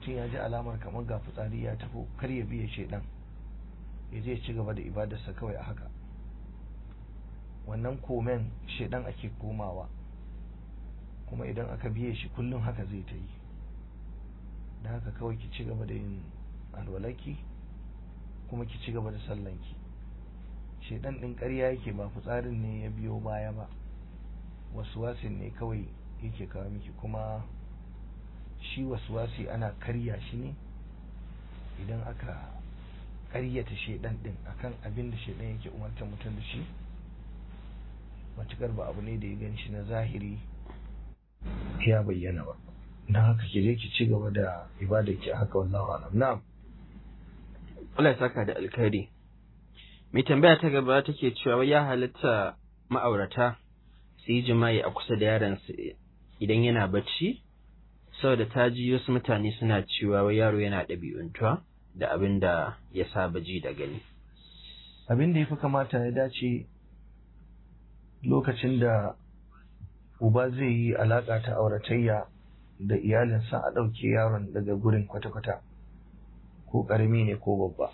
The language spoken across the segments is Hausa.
tun ya ji alamar kamar ga fitsari ya tafi kar ya biye shaidan ya je ci gaba da ibadarsa kawai a haka. Wannan komen shaidan ake komawa, kuma idan aka biye shi kullum haka zai ta yi. da haka kawai ki ci gaba da yin alwalaki kuma ki ci gaba da sallanki. shedan din ƙarya yake, ba fitsarin ne ya biyo baya ba, waswasin ne kawai yake kawo miki. kuma shi waswasi ana karya shi ne idan aka ƙaryata shedan din akan abin da shedan yake umartar mutum da shi, matukar ba abu ne da ya gan shi na zahiri ya bayyana ba. na haka ki je ki ci gaba da ibadarki haka, wallahu a'lam. na'am, Allah ya saka da alkhairi. Mai tambaya ta gaba take cewa ya halatta ma'aurata su yi jima'i a kusa da yaron su idan yana bacci, saboda ta ji wasu mutane suna cewa wai yaro yana ɗabi'untuwa da abin da ya saba ji da gani. abin da ya fi kamata ya dace lokacin da uba zai yi alaƙa ta auratayya da iyalinsa, a ɗauke yaron daga gurin kwata-kwata, ko ƙarami ne ko babba,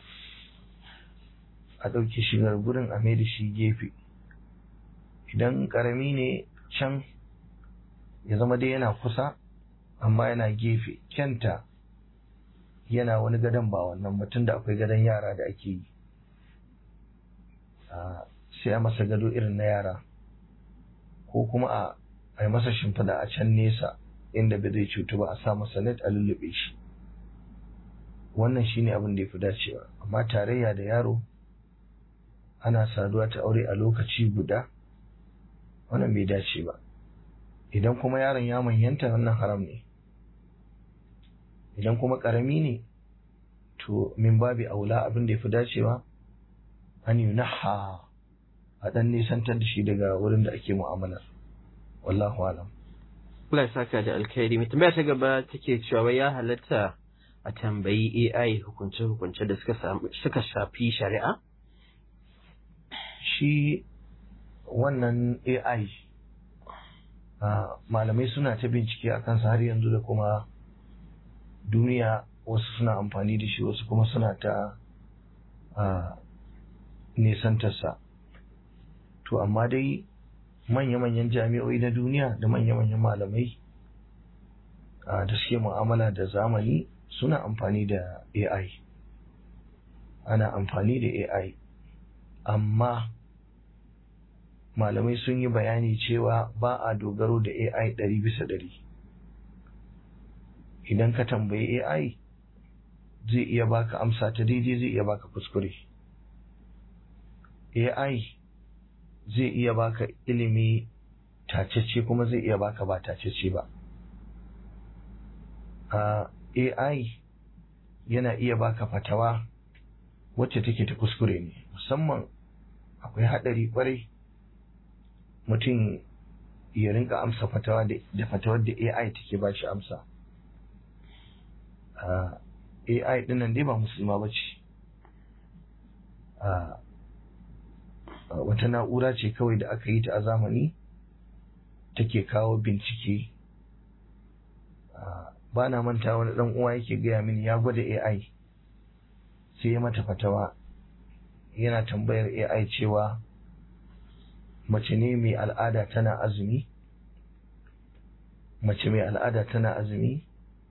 a ɗauke shi daga gurin a mai da shi gefe. idan ƙarami ne can ya zama dai yana kusa amma yana gefe, kyanta yana wani gadon ba wannan mutum da akwai gadon yara da ake yi, sai a masa gado irin na yara, ko kuma a yi masa shimfiɗa a can nesa inda bai zai cutu ba, a sa masa net a lullube shi. wannan shine abin da ya fi dacewa. amma tarayya da yaro ana saduwa ta aure a lokaci guda, wannan bai dace ba. idan kuma yaron ya manyanta, wannan haram ne. idan kuma ƙarami ne, to min babi aula abin da ya fi dacewa an yunaha, a ɗan nisantar da shi daga wurin da ake mu'amalar. wallahu alam. Allah ya saka da alkhairi. Mai tambaya ta gaba take cewa wai ya halatta a tambayi AI hukunce-hukunce da suka shafi shari'a? Shi wannan AI malamai suna ta bincike a kansa har yanzu, da kuma duniya wasu suna amfani da shi, wasu kuma suna ta nisantarsa. to amma dai manya-manyan jami'o'i na duniya da manya-manyan malamai da suke mu'amala da zamani suna amfani da AI. ana amfani da AI, amma malamai sun yi bayani cewa ba a dogaro da AI 100%. idan ka tambayi AI zai iya baka amsa ta daidai, zai iya baka kuskure. AI zai iya baka ilimi tacece, kuma zai iya baka ba tacece ba. AI yana iya baka fatawa wacce take ta kuskure ne, musamman akwai haɗari kwarai mutum ya rinka amsa fatawa da fatawar da AI take ba shi amsa. AI dinnan dai ba musulma ba ce, wata na'ura ce kawai da aka yi ta a zamani take kawo bincike. ba na manta wani ɗan uwa yake gaya mini ya gwada AI, sai ya mata fatawa, yana tambayar AI cewa mace ne mai al'ada tana azumi, mace mai al'ada tana azumi,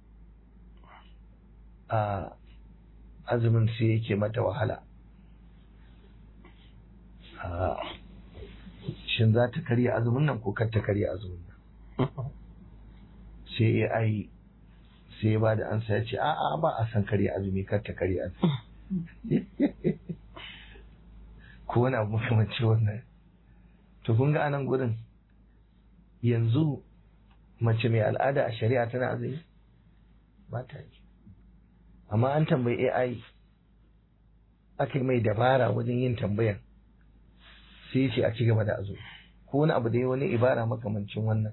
azumin sai yake mata wahala, shin za ta karya azumin nan ko kar ta karya azumin nan? sai AI sai ba da ansa ya ce a'a, ba a san karya azumi, kar ta karya azumi. ko wani abu makamanci wannan. to kun ga anan gurin yanzu mace mai al'ada a shari'a tana azumi? ba ta yi. amma an tambayi AI, aka yi mai dabara wajen yin tambayan, sai ce a ci gaba da azumi, ko wani abu da ya wani ibara makamancin wannan.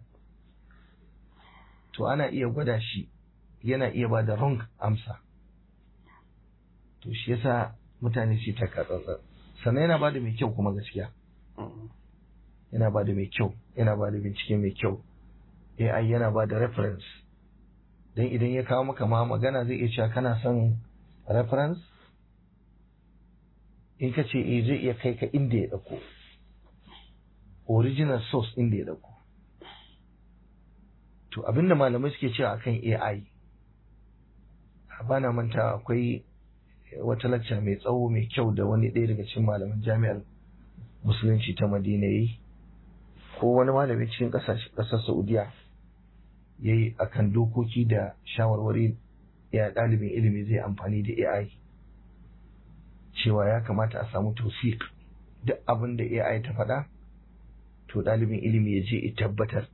to ana iya gwada shi, yana iya ba da wrong amsa. to shi yasa mutane su ta katsatsa. sannan yana ba da mai kyau kuma, gaskiya yana ba da mai kyau, yana ba da bincike mai kyau. AI yana ba da reference don idan ya kawo maka ma magana zai iya cewa kana son reference, in ka ce zai iya kai ka inda ya ɗauko original source inda ya ɗauko. To abinda malamai suke cewa akan AI, bana manta akwai wata lacca mai tsawo mai kyau da wani ɗaya daga cikin malaman jami'ar musulunci ta Madina yi, ko wani malami cikin ƙasar Saudiya ya yi akan dokoki da shawarwari ya ɗalibin ilimi zai amfani da AI, cewa ya kamata a samu tawfiq, duk abin da AI ta faɗa to ɗalibin ilimi ya je ya tabbatar.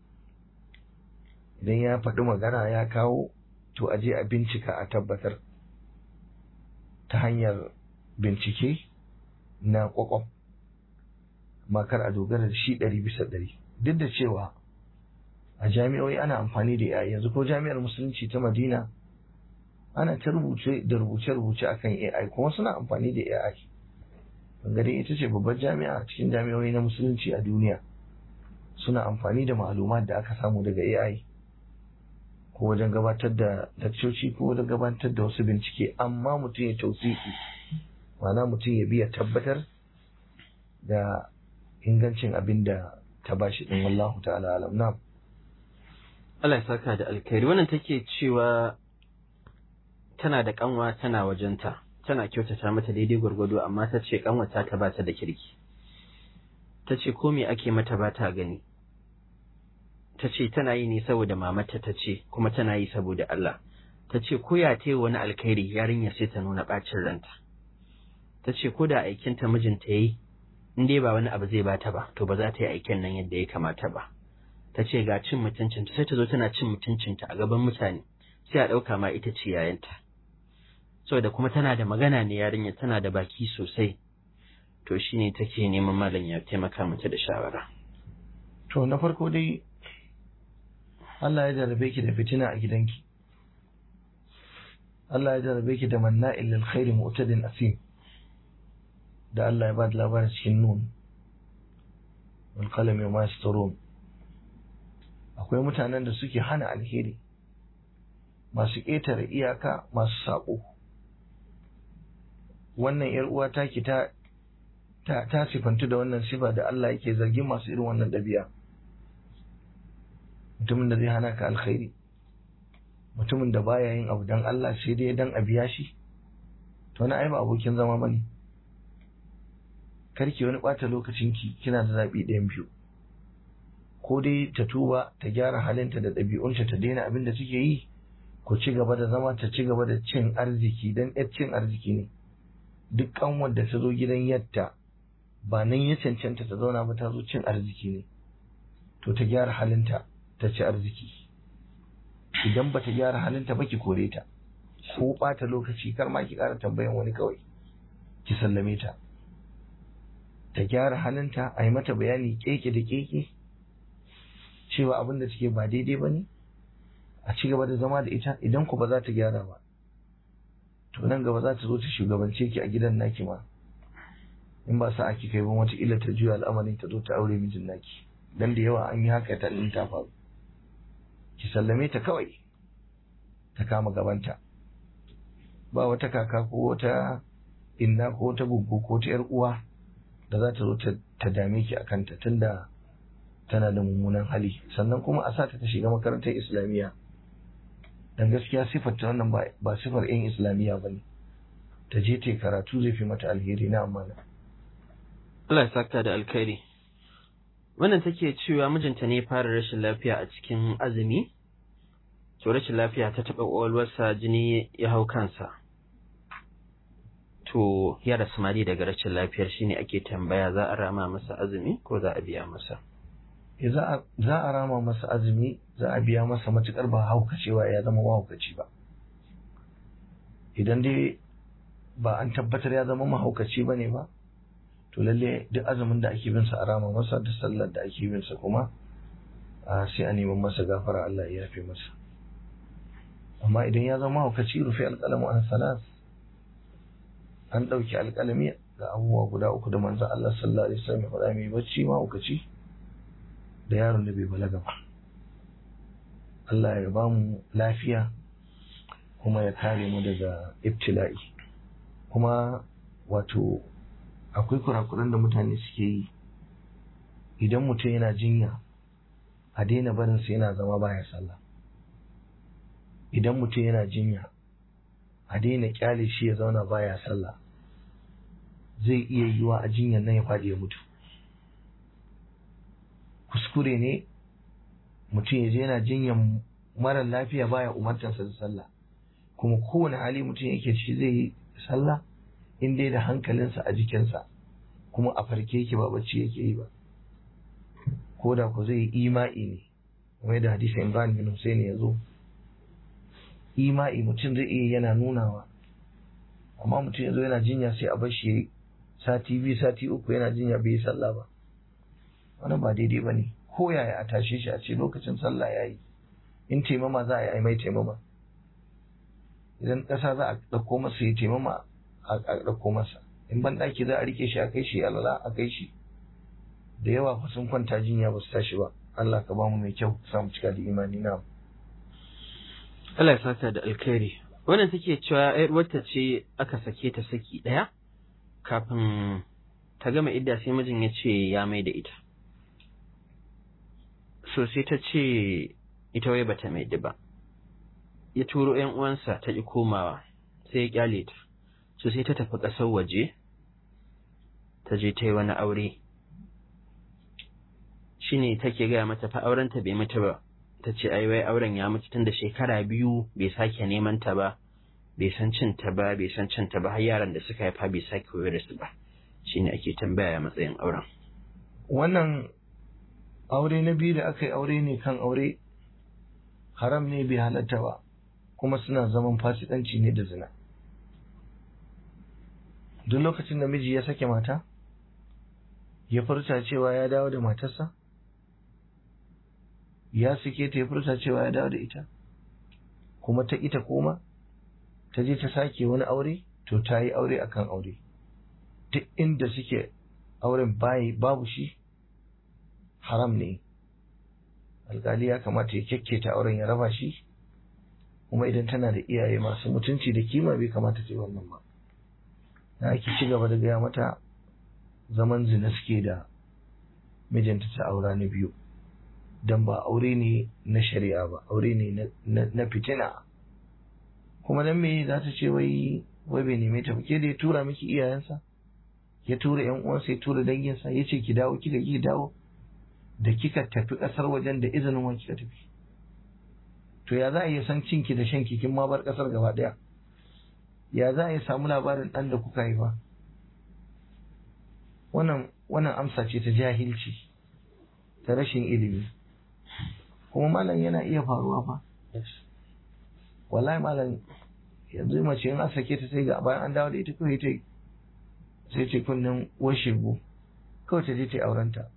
Idan ya faɗi magana ya kawo, to a je a bincika a tabbatar ta hanyar bincike na ƙwaƙwaf, makar a dogara da shi 100%. Duk da cewa a jami'o'i ana amfani da AI, yanzu ko jami'ar musulunci ta Madina ana ta rubuce-rubuce akan AI, kuma suna amfani da AI. Bangare ita ce babbar jami'a a cikin jami'o'i na musulunci a duniya, suna amfani da ma'lumat da aka samu daga AI ko wajen gabatar da lakcoci ko wajen gabatar da wasu bincike, amma mutum ya tausiki, ma'ana mutum ya biya tabbatar da ingancin abin da ta bashi din. Wallahu ta'ala alam. Na'am. Allah ya saka da alkhairi. Wannan take cewa tana da kanwa tana wajenta, tana kyautata mata daidai gwargwado, amma ta ce kanwata ta ba ta da kirki. Ta ce ko me ake mata ba ta gani. Ta ce tana yi ne saboda mamata ta ce, kuma tana yi saboda Allah. Ta ce ko ya ta yi wani alkhairi yarinya sai ta nuna bacin ranta. Ta ce ko da aikinta mijinta ya yi, in dai ba wani abu zai bata ba, to ba za ta yi aikin nan yadda ya kamata ba. Ta ce ga cin mutuncinta, sai ta zo tana cin mutuncinta a gaban mutane, sai a ɗauka ma ita ce yayanta. Saboda kuma tana da magana ne yarinya, tana da baki sosai. To shine take neman malam ya taimaka mata da shawara. To na farko dai Allah ya jarabe ki da fitina a gidanki. Allah ya jarabe ki da manna'il lil khairi mu'tadin asim, da Allah ya ba da labarin cikin Nun wal qalami ma yasturun. Akwai mutanen da suke hana alheri, masu ƙetare iyaka, masu saƙo. Wannan ‘yar uwa taki ta sifantu da wannan sifa da Allah yake zargin masu irin wannan ɗabi'a. Mutumin da zai hana ka alkhairi, mutumin da baya yin abu dan Allah sai dai dan a biya shi, to wani ai ba abokin zama bane. Karki wani ɓata lokacinki, kina da zaɓi ɗayan biyu. Ko dai ta tuba, ta gyara halinta da ɗabi'unta, ta daina abin da take yi, ku ci gaba da zama, ta ci gaba da cin arziki, dan ƴar cin arziki ne. Duk kanwar da ta zo gidan yatta ba nan ya cancanta ta zauna ba, ta zo cin arziki ne, to ta gyara halinta ta ci arziki. Idan ba ta gyara halinta ba, ki kore ta, ko ɓata lokaci, kar ma ki ƙara tambayan wani, kawai ki sallame ta. Ta gyara halinta, a yi mata bayani keke da keke cewa abin da take ba daidai ba ne, a ci gaba da zama da ita. Idan ku ba za ta gyara ba, to nan gaba za ta zo ta shugabance ki a gidan naki ma, in ba sa aki kai ban wata illa ta juya al'amarin ta zo ta aure mijin naki. Dan da yawa an yi haka ta ɗin ta faru. Ki sallame ta kawai, ta kama gabanta. Ba wata kaka ko wata inna ko wata guggu ko ta 'yar uwa da za ta zo ta dame ki akan ta, tunda tana da mummunan hali. Sannan kuma a sa ta shiga makarantar islamiyya, dan gaskiya sifar ta wannan ba sifar 'yan islamiyya bane. Ta je ta karatu, zai fi mata alheri. na amana. Allah ya saka da alkhairi. Wannan take cewa mijinta ne fara rashin lafiya a cikin azumi, to rashin lafiya ta taɓa ƙwaƙwalwarsa, jini ya hau kansa, to ya rasu mari daga rashin lafiyar. Shine ake tambaya, za a rama masa azumi ko za a biya masa? Za a rama masa azumi, za a biya masa, matukar ba haukacewa ya zama mahaukaci ba. Idan dai ba an tabbatar ya zama mahaukaci ba ne ba, to lalle duk azumin da ake bin sa a rama masa, da sallar da ake bin sa kuma sai a neman masa gafara, Allah ya yafe masa. Amma idan ya zama mahaukaci, rufe alƙalamu an salas, an ɗauki alƙalami ga abubuwa guda uku da manzon Allah sallallahu alaihi wasallam ya faɗa: mai bacci mahaukaci, da yaron da bai balaga ba. Allah ya ba mu lafiya kuma ya kare mu daga ibtila'i. Kuma wato akwai kurakuran da mutane suke yi, idan mutum yana jinya a daina barinsa yana zama baya sallah. Idan mutum yana jinya a daina kyale shi ya zauna baya sallah. Zai iya yiwa a jinyar nan ya faɗi ya mutu. Kuskure ne mutum ya je yana jinyar mara lafiya baya umartarsa da sallah, kuma kowane hali mutum yake ciki zai yi sallah in dai da hankalinsa a jikinsa kuma a farke yake ba bacci yake yi ba. Ko da ku zai yi ima'i ne, kamar da hadisi Imran bin Hussein ya zo, ima'i mutum zai iya yana nunawa, amma mutum ya zo yana jinya sai a bar shi sati biyu sati uku yana jinya bai yi sallah ba, wannan ba daidai ba ne. Ko yaya a tashe shi a ce lokacin sallah ya yi, in taimama za a yi mai taimama, idan ƙasa za a ɗauko masa ya taimama a ɗauko masa, in ban ɗaki za a rike shi a kai shi alala a kai shi. Da yawa fa sun kwanta jinya ba su tashi ba. Allah ka ba mu mai kyau, samu cika da imani na. Allah ya saka da alkhairi. Wannan take cewa ƴar wata ce aka sake ta saki ɗaya kafin ta gama idda sai mijin ya ce ya mai da ita. So sai ta ce ita wai bata mai da ba. Ya turo ƴan uwansa ta ƙi komawa sai ya kyale ta. So sai ta tafi ƙasar waje ta je ta yi wani aure. Shine take gaya mata fa aurenta bai mutu ba. Ta ce ai wai auren ya mutu tun da shekara 2 bai sake neman ta ba, bai san cin ta ba, bai san cin ta ba, har yaran da suka haifa bai sake koyar da su ba. Shine ake tambaya ya matsayin auren. Wannan aure na biyu da aka yi aure ne kan aure, haram ne bai halatta ba, kuma suna zaman fasikanci ne da zina. Duk lokacin da miji ya sake mata, ya furta cewa ya dawo da matarsa, ya sake ta ya furta cewa ya dawo da ita, kuma ta ita koma ta je ta sake wani aure, to ta yi aure akan aure. Duk inda suke auren babu shi, haram ne. Alƙali ya kamata ya kyakketa auren ya raba shi, kuma idan tana da iyaye masu mutunci da kima bai kamata ta yi wannan ba. Na ake ci gaba da gaya mata zaman zina suke da mijinta ta aura na biyu, don ba aure ne na shari'a ba, aure ne na fitina. Kuma dan me za ta ce wai bai neme ta ba? Ke da ya tura miki iyayensa, ya tura ƴan uwansa, ya tura danginsa, ya ce ki dawo, kika ki dawo, da kika tafi ƙasar wajen da izinin wani kika tafi. To ya za a iya san cinki da shanki kin ma bar ƙasar gaba ɗaya? Ya za a iya samu labarin ɗan da kuka haifa? Wannan amsa ce ta jahilci, ta rashin ilimi. Kuma malam yana iya faruwa fa. Wallahi malam, yanzu mace in sake ta sai ga bayan an dawo da ita kawai ta sai ce kunnen washegu kawai ta je ta aurenta.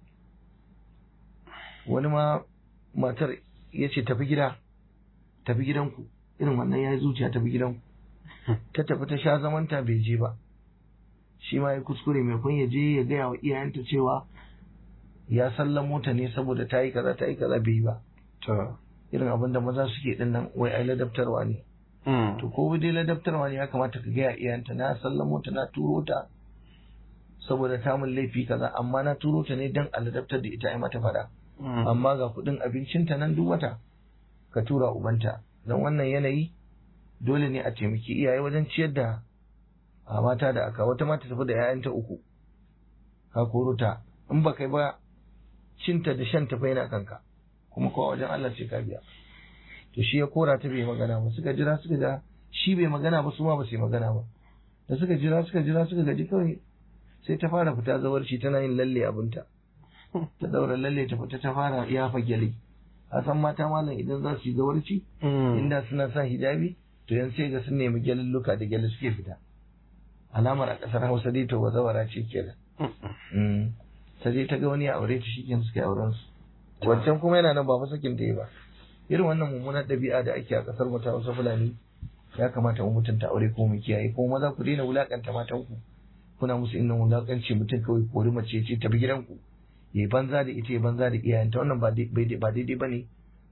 Wani ma matar ya ce tafi gidanku, irin wannan ya yi zuciya, tafi gidanku. Ta tafi ta sha zamanta bai je ba, shi ma ya kuskure, mai kun ya je ya gaya wa iyayenta cewa ya sallamo ta ne saboda ta yi kaza bai yi ba. To irin abin da maza suke din nan, wai ai ladabtarwa ne. To ko dai ladabtarwa ne, ya kamata ka gaya iyayenta na sallamo ta, na turo ta saboda ta mun laifi kaza, amma na turo ta ne dan a ladabtar da ita ai mata fada. Amma ga kuɗin abincinta nan duk wata ka tura ubanta. Dan wannan yanayi dole ne a taimaki iyaye wajen ciyar da mata da aka. Wata mata tafi da 'ya'yanta 3 ka koro ta, in ba kai ba cinta da shan tafi yana kanka, kuma kowa wajen Allah sai ka biya. To shi ya kora ta bai magana ba, suka jira shi bai magana ba, su ma ba su yi magana ba. Da suka jira suka gaji kawai sai ta fara fita zawarci, tana yin lalle abinta, ta daura lalle ta fita, ta fara yafa gyale. A san mata malam idan za su yi zawarci, inda suna sa hijabi, to yan sai ga sun nemi gyalulluka da gyale suke fita. Alamar a ƙasar Hausa dai to bazawara ce kenan. Ta je ta ga wani ya aure ta, shi kenan suka yi auren su. Wancan kuma yana nan ba fa sakin ta yi ba. Irin wannan mummunar ɗabi'a da ake a ƙasar mu ta Hausa Fulani, ya kamata mu mutunta aure ko mu kiyaye, ko maza ku daina wulakanta matanku, kuna musu innan wulakanci. Mutum kawai kori mace ce tafi gidanku, yayi banza da ita, yayi banza da iyayenta, wannan ba daidai bane,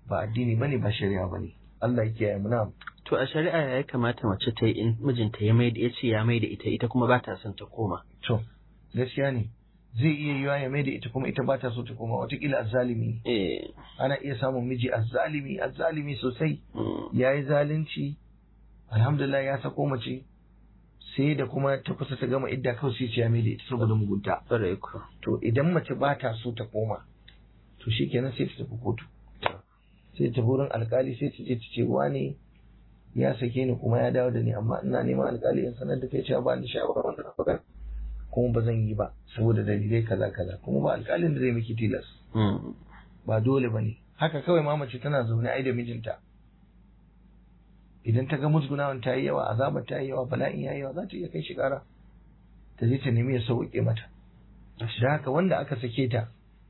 ba addini bane ba shari'a bane. Allah ya kiyaye mu. Na'am. To a shari'a ya kamata mace ta yi in mijinta ya ce ya maida ita kuma ba ta son ta koma. To gaskiya ne zai iya yiwa ya maida ita kuma ita ba ta so ta koma, watakila azzalimi ne. Ana iya samun miji azzalimi sosai, ya yi zalunci, alhamdulillah ya sako mace, sai da kuma ta kusa ta gama idda kawai sai ya maida ita saboda mugunta. To idan mace ba ta so ta koma, to shikenan sai ta tafi kotu, sai ta wurin alkali, sai ta je ta ce wane ya sake ni kuma ya dawo da ni, amma ina neman alkali in sanar da kai cewa ba ni shawara wannan abin kuma ba zan yi ba saboda dalilai kaza kuma ba alkalin da zai miki tilas. Ba dole ba ne haka kawai ma mace tana zaune ai da mijinta, idan ta ga musgunawan ta yi yawa, azabar ta yi yawa, bala'in ya yi yawa, za ta iya kai shi kara ta je ta nemi ya sauƙe mata. Da haka wanda aka sake ta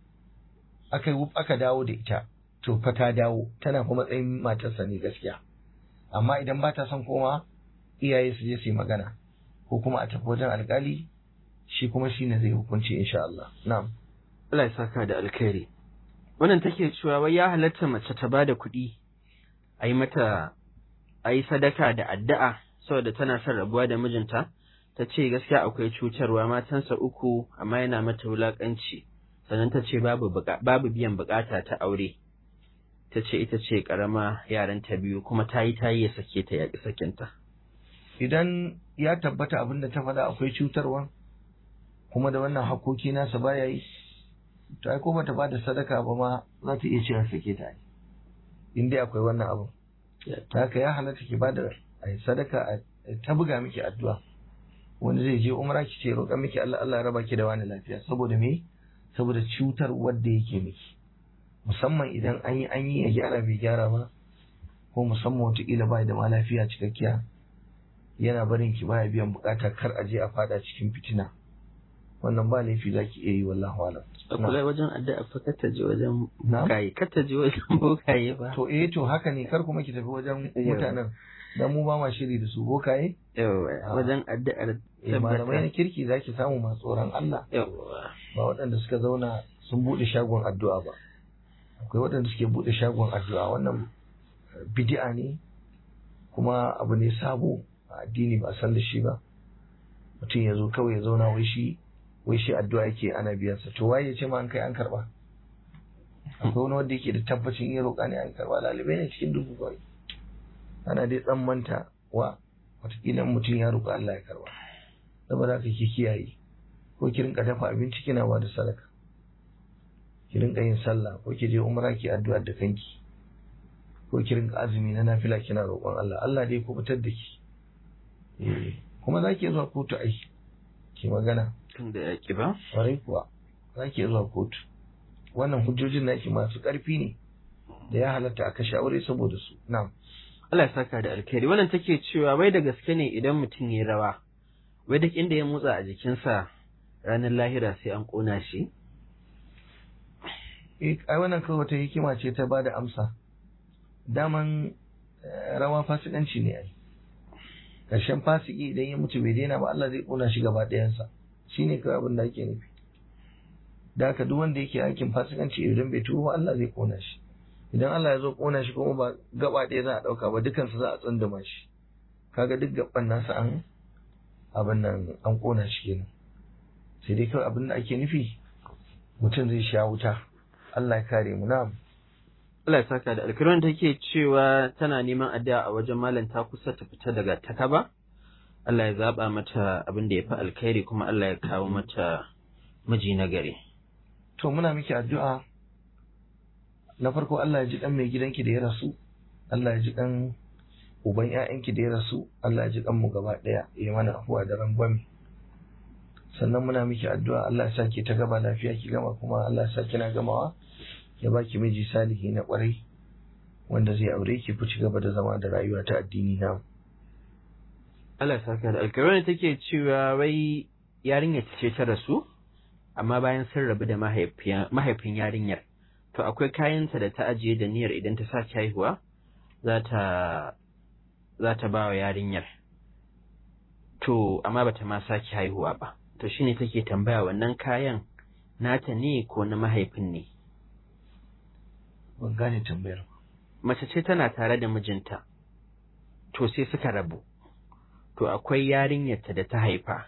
aka dawo da ita, to fa ta dawo tana kuma matsayin matarsa ne gaskiya. Amma idan ba ta son koma, iyaye su je su yi magana ko kuma a tafi wajen alkali, shi kuma shi ne zai hukunci insha Allah. Na'am. Allah ya saka da alkhairi. Wannan take cewa wai ya halatta mace ta bada kuɗi a yi mata sadaka da addu'a saboda tana son rabuwa da mijinta. Ta ce gaskiya akwai cutarwa, matansa 3 amma yana mata wulakanci, sannan ta ce babu biyan bukata ta aure. Ta ce ita ce karama, yaranta 2 kuma ta yi ya sake ta, ya ƙi sakinta. Idan ya tabbata abin da ta faɗa akwai cutarwa kuma da wannan hakoki nasa baya yi, to ai ko bata bada sadaka ba ma za ta iya cewa sake ta, in dai akwai wannan abu. Haka ya halatta ki bada sadaka ta buga miki addu'a. Wani zai je umra ki ce roƙa miki Allah ya raba ki da wani lafiya, saboda me? Saboda cutar wanda yake miki, musamman idan an yi ya gyara bai gyara ba, ko musamman wataƙila ba da ma lafiya cikakkiya, yana barin ki baya biyan bukata, kar a je a fada cikin fitina. Wannan ba laifi za ki iya yi, wallahu alam. Kula wajen addu'a fa kar ta je wajen bokaye, kar ta je wajen bokaye ba. To haka ne, kar kuma ki tafi wajen mutanen, dan mu ba ma shiri da su bokaye. Wajen addu'ar malamai na kirki zaki samu masu tsoron Allah, ba waɗanda suka zauna sun buɗe shagon addu'a ba. Akwai waɗanda suke buɗe shagon addu'a, wannan bid'a ne kuma abu ne sabo a addini, ba san da shi ba. Mutum ya zo kawai ya zauna wai shi addu'a yake ana biyan sa. To waye ya ce ma an kai an karba? Akwai wani wanda yake da tabbacin iya roƙa ne an karba? Lalibai ne cikin dubu kawai, ana dai tsammanta wa wataƙila mutum ya roƙa Allah ya karba. Saboda haka ki kiyaye, ko ki rinka dafa abinci kina ba da sadaka, ki rinka yin sallah, ko ki je umra ki addu'a da kanki, ko ki rinka azumi na nafila kina roƙon Allah dai ku fitar da ki. Kuma za ki zuwa kotu ai ki magana tunda ya ki ba, ƙwarai kuwa za ki zuwa kotu. Wannan hujjojin naki masu ƙarfi ne da ya halatta a kashe aure saboda su. Na'am. Allah ya saka da alkhairi. Wannan take cewa wai da gaske ne idan mutum ya rawa, wai duk inda ya motsa a jikinsa ranar lahira sai an ƙona shi? Ai wannan kawai wata hikima ce ta bada amsa. Daman rawa fasikanci ne ai. Ƙarshen fasiki idan ya mutu bai daina ba, Allah zai ƙona shi gaba ɗayansa. Shine kawai abin da ake nufi. Da haka duk wanda yake aikin fasikanci idan bai tuba, Allah zai ƙona shi. Idan Allah ya zo ƙona shi kuma ba gaba ɗaya za a ɗauka ba, dukansu za a tsunduma shi. Kaga duk gaban nasa an ƙona shi kenan. Sai dai kawai abin da ake nufi, mutum zai sha wuta. Allah ya kare mu. Na'am. Allah ya saka da alkhairi. Take cewa tana neman addu'a a wajen malam, ta kusa ta fita daga takaba. Allah ya zaba mata abin da ya fi alkhairi, kuma Allah ya kawo mata miji na gari. To muna miki addu'a. Na farko Allah ya ji dan mai gidanki da ya rasu, Allah ya ji dan uban ƴaƴanki da ya rasu, Allah ya ji dan mu gaba daya, ya mana afuwa da rangwame. Sannan muna miki addu'a Allah ya saki ta gaba lafiya ki gama, kuma Allah ya saki na gamawa, ya baki miji salihi na kwarai wanda zai aure ki ku ci gaba da zama da rayuwa ta addini na. Allah ya saka da alkhairi. Take cewa wai yarinyar ce ta rasu, amma bayan sun rabu da mahaifin yarinyar, to akwai kayanta da ta ajiye da niyyar idan ta sake haihuwa za ta ba wa yarinyar, to amma bata ma sake haihuwa ba. To shine take tambaya, wannan kayan nata ne ko na mahaifin ne? Ban gane tambayar. mace ce tana tare da mijinta, to sai suka rabu, to akwai yarinyarta da ta haifa.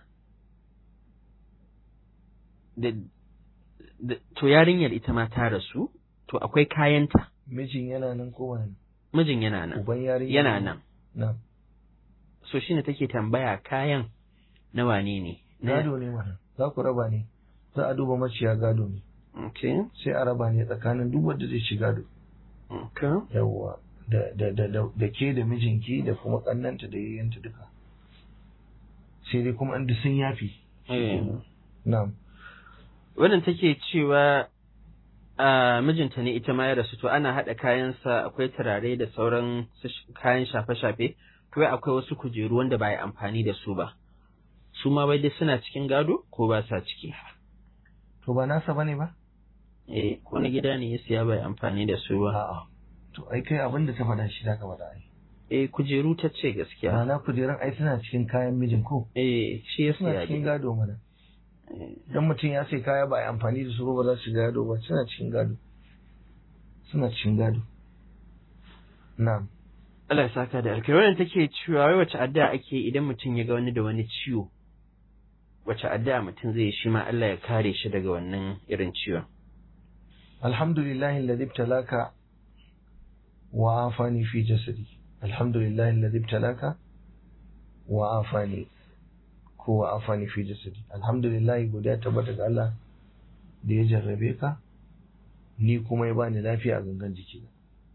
To yarinyar ita ma ta rasu, to akwai kayanta. Mijin yana nan ko wani? Mijin yana nan. Uban yarinyar yana nan. Na. So shine take tambaya kayan na wane ne? Gado ne mana, za ku raba ne, za a duba maciya gado ne. Okay. Sai a raba ne tsakanin duk wanda zai ci gado. Okay. Yawwa, da ke da mijinki da kuma ƙannanta da yayyanta duka. Sai dai kuma an sun yafi. Na'am. Wannan take cewa mijinta ne ita ma ya rasu, to ana haɗa kayansa, akwai turare da sauran kayan shafe-shafe, to akwai wasu kujeru wanda ba yi amfani da su ba. Su ma bai dai suna cikin gado ko ba sa ciki? To ba nasa bane ba? Ko na gida ne ya siya bai amfani da su ba. A'a. To ai kai abin da ta faɗa shi da ka faɗa ai. Kujeru ta ce gaskiya. Ma'ana kujerun ai suna cikin kayan mijin ko? Shi ya siya. Suna cikin gado mana. Dan mutum ya sai kaya ba a amfani da su ba za su gado ba, suna cikin gado. Suna cikin gado. Na'am. Allah ya saka da alkai. Wannan take cewa wai wace addu'a ake idan mutum ya ga wani da wani ciwo? Wace addu'a mutum zai yi shi ma Allah ya kare shi daga wannan irin ciwon? Alhamdulillahi alladhi ibtalaka wa afani fi jasadi. Alhamdulillahi alladhi ibtalaka wa afani ko wa afani fi jasadi. Alhamdulillahi godiya tabbata ga Allah da ya jarrabe ka, ni kuma ya bani lafiya a gangan jikina.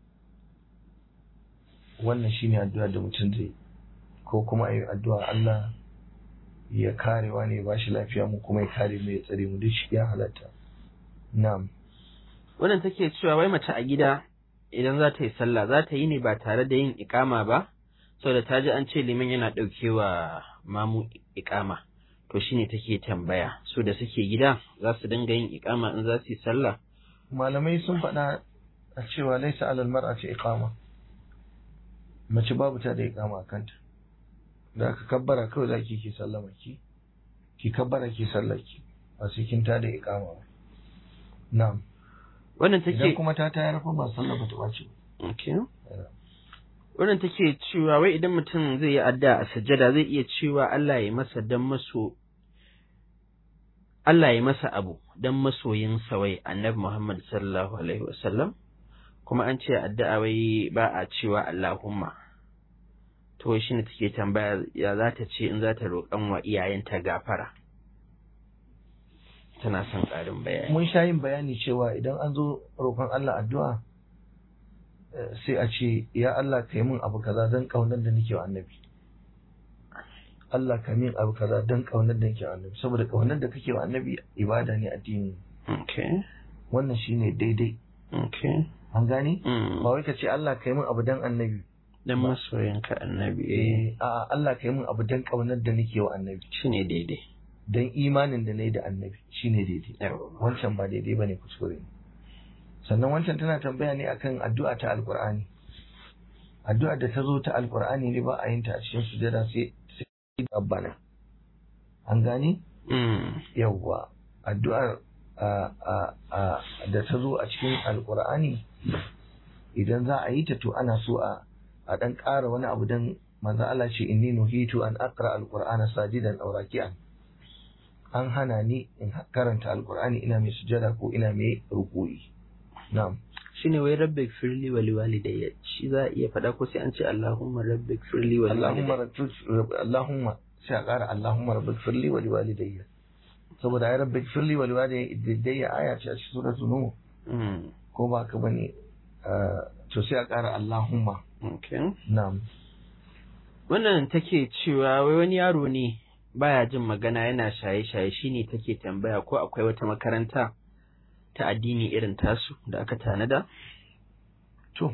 Wannan shine addu'a da mutum zai, ko kuma ayi addu'a Allah ya karewa ne ya bashi lafiya, mu kuma ya kare mu ya tsare mu, duk shi ya halatta. Na'am. Wannan take cewa wai mace a gida idan za ta yi sallah za ta yi ne ba tare da yin ikama ba, saboda ta ji an ce liman yana ɗaukewa mamu ikama, to shine take tambaya su da suke gida za su dinga yin ikama in za su yi sallah. Malamai sun faɗa a cewa laisa alal mar'ati iqama, mace babu ta da iqama kanta, da aka kabbara kawai zaki ki sallama ki kabbara ki sallaki, ba sai kin ta da iqama ba. Na'am. Wannan take idan kuma ta tayar fa ba sallah ba ta bace. Okay. Wannan take cewa wai idan mutum zai yi addu'a a sajjada zai iya cewa Allah ya masa abu dan masoyin sa wai Annabi Muhammad sallallahu alaihi wasallam, kuma an ce addu'a wai ba a cewa Allahumma. To shi ne take tambaya ya za ta ce in za ta roƙan wa iyayenta gafara. Tana son ƙarin bayani. Mun sha yin bayani cewa idan an zo roƙon Allah addu'a sai a ce ya Allah ka yi min abu kaza don ƙaunar da nake wa Annabi. Allah ka min abu kaza don ƙaunar da nake wa Annabi, saboda ƙaunar da kake wa Annabi ibada ne, addini. Okay. Wannan shine daidai. Okay. An gane? Ba wai ka ce Allah ka yi min abu don Annabi. Dan masoyinka Annabi. A'a, Allah ka yi min abu don ƙaunar da nake wa Annabi. Shine daidai. Don imanin da na yi da Annabi shine daidai. Wancan ba daidai bane, kuskure ne. Sannan wancan tana tambaya ne akan addu'a ta Alƙur'ani. Addu'a da ta zo ta Alƙur'ani ne ba a yin ta a cikin sujada sai Rabbana. An gane? Yawwa. Addu'ar da ta zo a cikin Alƙur'ani idan za a yi ta to ana so a dan ƙara wani abu dan manzo Allah ce inni nuhitu an aqra al-Qur'ana sajidan aw raki'an. An hana ni in karanta Alƙur'ani ina mai sujada ko ina mai ruku'i. Na'am. Shine wai rabbik firli wa liwalidayya, shi za a iya faɗa ko sai an ce Allahumma rabbik firli wa liwalidayya? Allahumma sai a ƙara Allahumma rabbik firli wa liwalidayya, saboda ai rabbik firli wa liwalidayya aya ce a cikin suratul Nuh. Ko ba ka bane, to sai a ƙara Allahumma. Okay. Na'am. Wannan take cewa wai wani yaro ne baya jin magana yana shaye-shaye, shine take tambaya ko akwai wata makaranta ta addini irin tasu da aka tanada? To,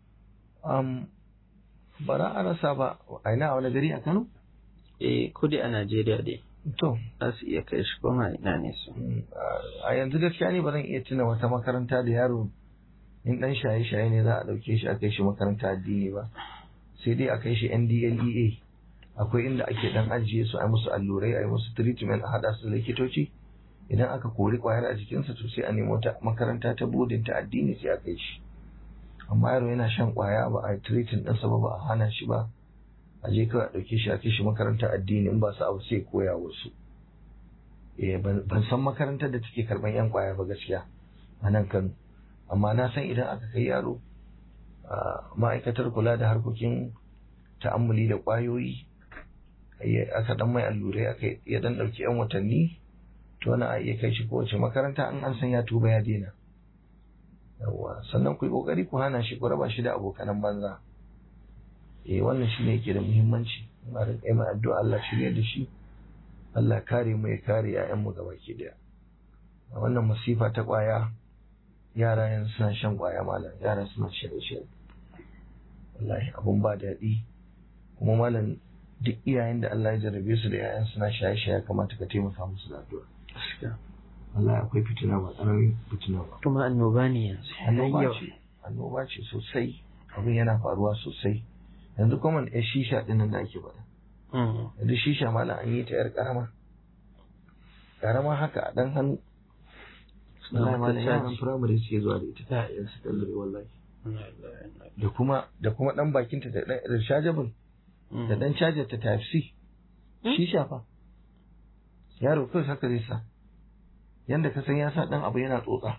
bara a rasa ba, aina a wani gari a Kano? Kudi a Najeriya dai. To, za su iya kai shi kuma ina ne su. A yanzu gaskiya ne ba zan iya tuna wata makaranta da yaro in dan shaye-shaye ne za a ɗauke shi a kai shi makaranta addini ba. Sai dai a kai shi NDLEA. Akwai inda ake dan ajiye su a musu allurai, a yi musu treatment, a haɗa su da likitoci. Idan aka kori kwayar a jikinsa to sai a nemo ta makaranta ta bodin ta addini sai a kai shi. amma yaro yana shan kwaya ba a treating ɗinsa ba a hana shi ba, a je kawai a ɗauke shi a kai shi makarantar addini in ba su abu sai koya wasu. Ban san makarantar da take karɓan 'yan kwaya ba gaskiya a nan Kano, amma na san idan aka kai yaro ma'aikatar kula da harkokin ta'ammuli da kwayoyi aka dan mai allurai aka ya dan ɗauki 'yan watanni, to na iya kai shi kowace makaranta an san ya tuba ya daina. Yawwa, sannan ku yi kokari ku hana shi, ku raba shi da abokanan banza. Wannan shine yake da muhimmanci. Ina da kai mai addu'a Allah shirye da shi, Allah kare mu ya kare ƴaƴan mu gabaki daya. A wannan masifa ta kwaya, yara yanzu suna shan kwaya malam, yara suna shaye-shaye. Wallahi abun ba daɗi. Kuma malam duk iyayen da Allah ya jarrabe su da ƴaƴan suna shaye-shaye kamata ka taimaka musu da addu'a. Gaskiya. Allah akwai fitina ba ƙaramin fitina ba. Kuma annoba ne yanzu. Annoba ce sosai. Abin yana faruwa sosai. Yanzu kuma ɗan shisha ɗin nan da ake faɗa. Yanzu shisha malam an yi ta ‘yar ƙarama. Ƙarama haka a ɗan hannu. Wallahi malam yaran firamare suke zuwa da ita ta ‘yan sakandare wallahi. Da kuma ɗan bakinta da ɗan rechargeable. Da ɗan cajar ta type C. Shisha fa. Yaro kawai haka zai sa. Yanda ka san ya sa ɗan abu yana tsotsa.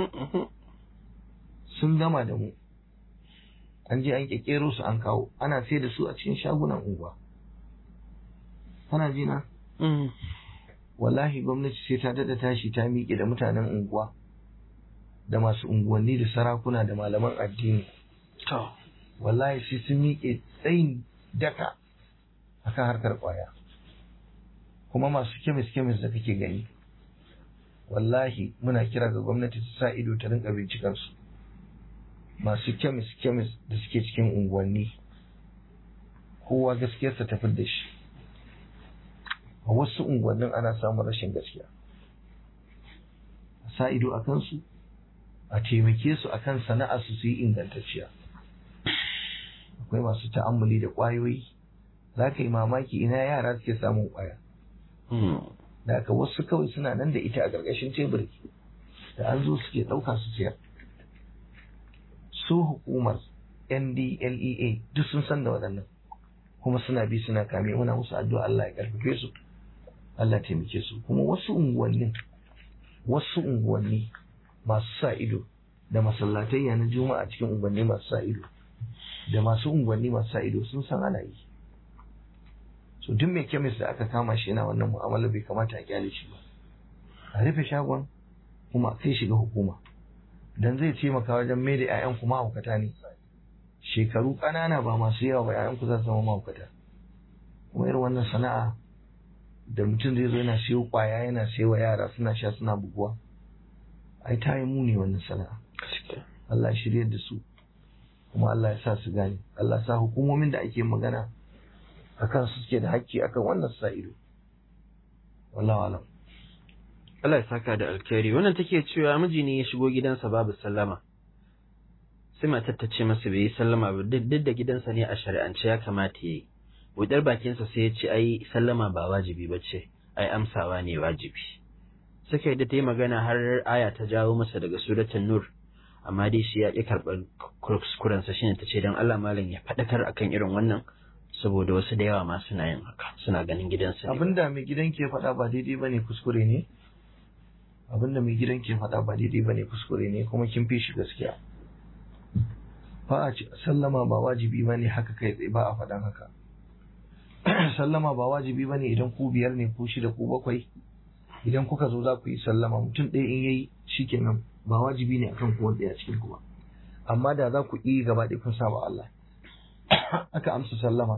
Sun gama da mu. An je an ƙeƙero su an kawo, ana sai da su a cikin shagunan unguwa. Kana ji na? Wallahi gwamnati sai ta dada tashi ta miƙe da mutanen unguwa, da masu unguwanni da sarakuna da malaman addini. Wallahi sai sun miƙe tsayin daka akan harkar ƙwaya. Kuma masu kemis da kake gani, wallahi muna kira ga gwamnati ta sa ido ta rinka binciken su. Masu kemis da suke cikin unguwanni, kowa gaskiyarsa ta da shi. A wasu unguwannin ana samun rashin gaskiya. A sa ido a kansu, a taimake su akan sana'a su yi ingantacciya. Akwai masu ta'ammuli da ƙwayoyi, za ka yi mamaki ina yara suke samun ƙwaya. Da aka wasu kawai suna nan da ita a ƙarƙashin teburi, da an zo suke ɗauka su siyar. Su hukumar NDLEA duk sun san da waɗannan, kuma suna bi suna kame. Muna musu addu'a Allah ya ƙarfafe su, Allah ya taimake su. Kuma wasu unguwanni masu sa ido, da masallatai na juma'a cikin unguwanni masu sa ido, da masu unguwanni masu sa ido sun san ana yi. So duk mai kemis da aka kama shi yana wannan mu'amala bai kamata a kyale shi ba. A rufe shagon kuma a kai shi ga hukuma, dan zai taimaka wajen mai da 'ya'yan kuma mahaukata ne. Shekaru ƙanana ba masu yawa ba 'ya'yan ku za su zama mahaukata. Kuma irin wannan sana'a da mutum zai zo yana siyo ƙwaya yana siyo wa yara suna sha suna buguwa, ai ta yi muni wannan sana'a. Allah ya shirye da su, kuma Allah ya sa su gane. Allah ya sa hukumomin da ake magana akan su suke da hakki akan wannan sa'ido. Wallahu alam. Allah ya saka da alkhairi. Wannan take cewa miji ne ya shigo gidansa babu sallama. Sai matar ta ce masa bai yi sallama ba, duk da gidansa ne a shari'ance ya kamata yayi. Budar bakinsa sai ya ce ai sallama ba wajibi bace, ai amsawa ne wajibi. Suka yadda ta yi magana har aya ta jawo masa daga suratul Nur, amma dai shi ya ƙi karɓar kuskurensa. Shine ta ce dan Allah malam ya faɗakar akan irin wannan, saboda wasu da yawa ma suna yin haka, suna ganin gidansa ne. Abinda mai gidan ke faɗa ba daidai bane, kuskure ne. Abinda mai gidan ke faɗa ba daidai bane, kuskure ne, kuma kin fi shi gaskiya. Ba a ce sallama ba wajibi bane haka kai tsaye, ba a faɗan haka. Sallama ba wajibi bane idan ku 5 ne, ku 6, ku 7, idan kuka zo za ku yi sallama, mutum ɗaya in yayi shikenan, ba wajibi ne akan ku wanda ya cikin ku ba. Amma da za ku yi gaba ɗaya kun saba Allah, aka amsa sallama,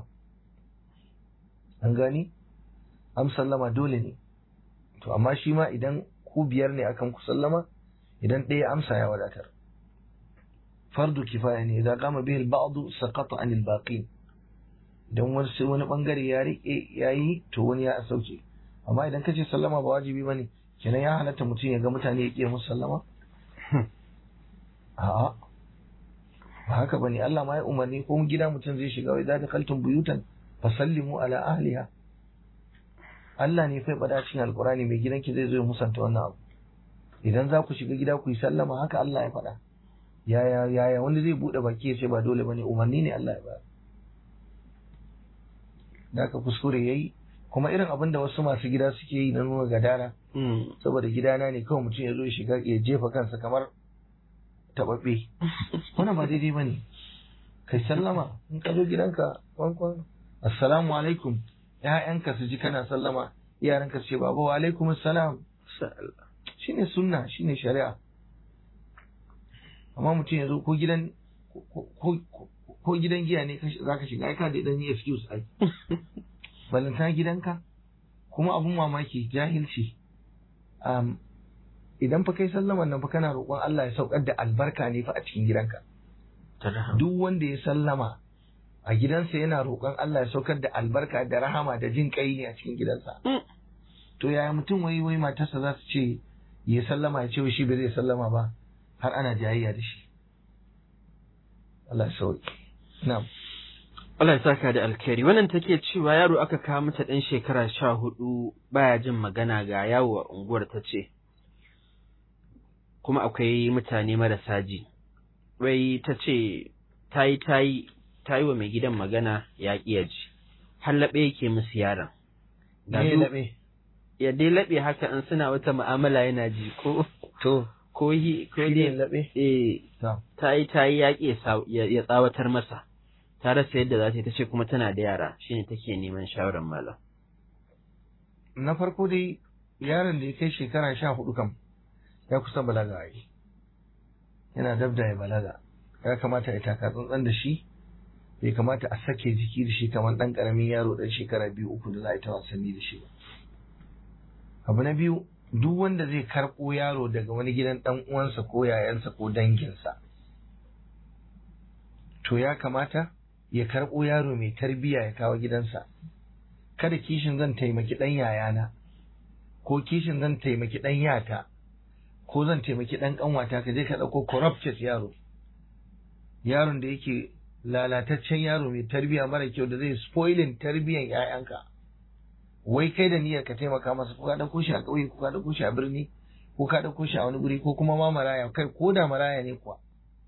an gani amsa sallama dole ne. To amma shi ma idan ku 5 ne akan ku sallama, idan ɗaya amsa ya wadatar. Fardu kifaya ne, idan qama bihi al-ba'd saqata 'an al-baqin. Idan wani bangare ya rike yayi, to wani ya sauke. Amma idan kace sallama ba wajibi bane, kenan ya halatta mutum ya ga mutane ya kiyaye musu sallama? A'a, ba haka bane. Allah ma ya umarni ko gida mutum zai shiga, wai da kaltun buyutan fasallimu ala ahliha. Allah ne kai bada cikin alqurani, mai gidanki zai zo ya musanta wannan abu. Idan za ku shiga gida ku yi sallama, haka Allah ya faɗa. yaya wanda zai bude baki ya ce ba dole bane, umarni ne Allah ya ba. Da ka kuskure yayi, kuma irin abin da wasu masu gida suke yi na nuna gadara, saboda gidana ne kawai mutum ya zo ya shiga ya jefa kansa kamar tababbe. Wannan ba daidai bane. Kai sallama in ka zo gidanka kwankwan assalamu alaikum, ƴaƴanka su ji kana sallama, yaranka su ce baba wa alaikum assalam. Shine sunna, shine shari'a. Amma mutum ya zo ko gidan giya ne zaka shiga, ai ka da dan yi excuse ai. Balanta gidanka, kuma abun mamaki jahilci. Idan fa kai sallaman nan fa kana roƙon Allah ya saukar da albarka ne fa a cikin gidanka. Duk wanda ya sallama a gidansa yana roƙon Allah ya saukar da albarka da rahama da jin kai ne a cikin gidansa. To yaya mutum wai matarsa za su ce ya sallama ya ce shi ba zai sallama ba, har ana jayayya da shi. Allah ya sauke. Na'am. Allah ya saka da alkhairi. Wannan take cewa yaro aka kawo mata ɗan shekara 14 baya jin magana ga yawo a unguwar ta ce. Kuma akwai mutane marasa ji. Wai ta ce ta yi wa mai gidan magana ya ƙi ya ji. Har laɓe yake musu yaron. Laɓe. Ya dai laɓe haka in suna wata mu'amala yana ji ko dai laɓe. Ta yi ya ƙi ya tsawatar masa. Ta rasa yadda za ta ce kuma tana da yara, shine take neman shawarar malam. Na farko dai yaron da ya kai shekara 14 kam ya kusa balaga a yi. Yana dab da ya balaga. Ya kamata ya taka tsantsan da shi, bai kamata a sake jiki da shi kamar ɗan ƙaramin yaro ɗan shekara 2-3 da za a yi ta wasanni da shi ba. Abu na biyu, duk wanda zai karɓo yaro daga wani gidan ɗan uwansa ko yayansa ko danginsa, to ya kamata ya karɓo yaro mai tarbiyya ya kawo gidansa. Kada kishin zan taimaki ɗan yayana, ko kishin zan taimaki ɗan yata, ko zan taimaki ɗan ƙanwata, ka je ka ɗauko corrupted yaro, yaron da yake lalataccen yaro mai tarbiyya mara kyau da zai spoiling tarbiyyan ƴaƴanka. Wai kai da niyyar ka taimaka masa, ko ka ɗauko shi a ƙauye, ko ka ɗauko shi a birni, ko ka ɗauko shi a wani guri, ko kuma ma maraya, kai ko da maraya ne kuwa.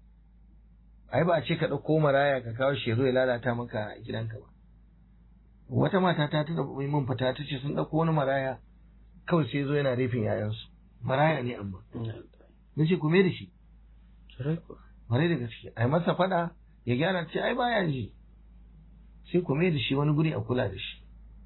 Ai ba a ce ka ɗauko maraya ka kawo shi ya zo ya lalata maka a gidanka ba. Wata mata ta taɓa min fita ta ce sun ɗauko wani maraya kawai sai zo yana rafin yayansu. Maraya ne amma. Na ce ku me da shi. Mare da gaske. Ai masa faɗa ya gyara, ce ai baya ji. Sai ku me da shi wani guri a kula da shi.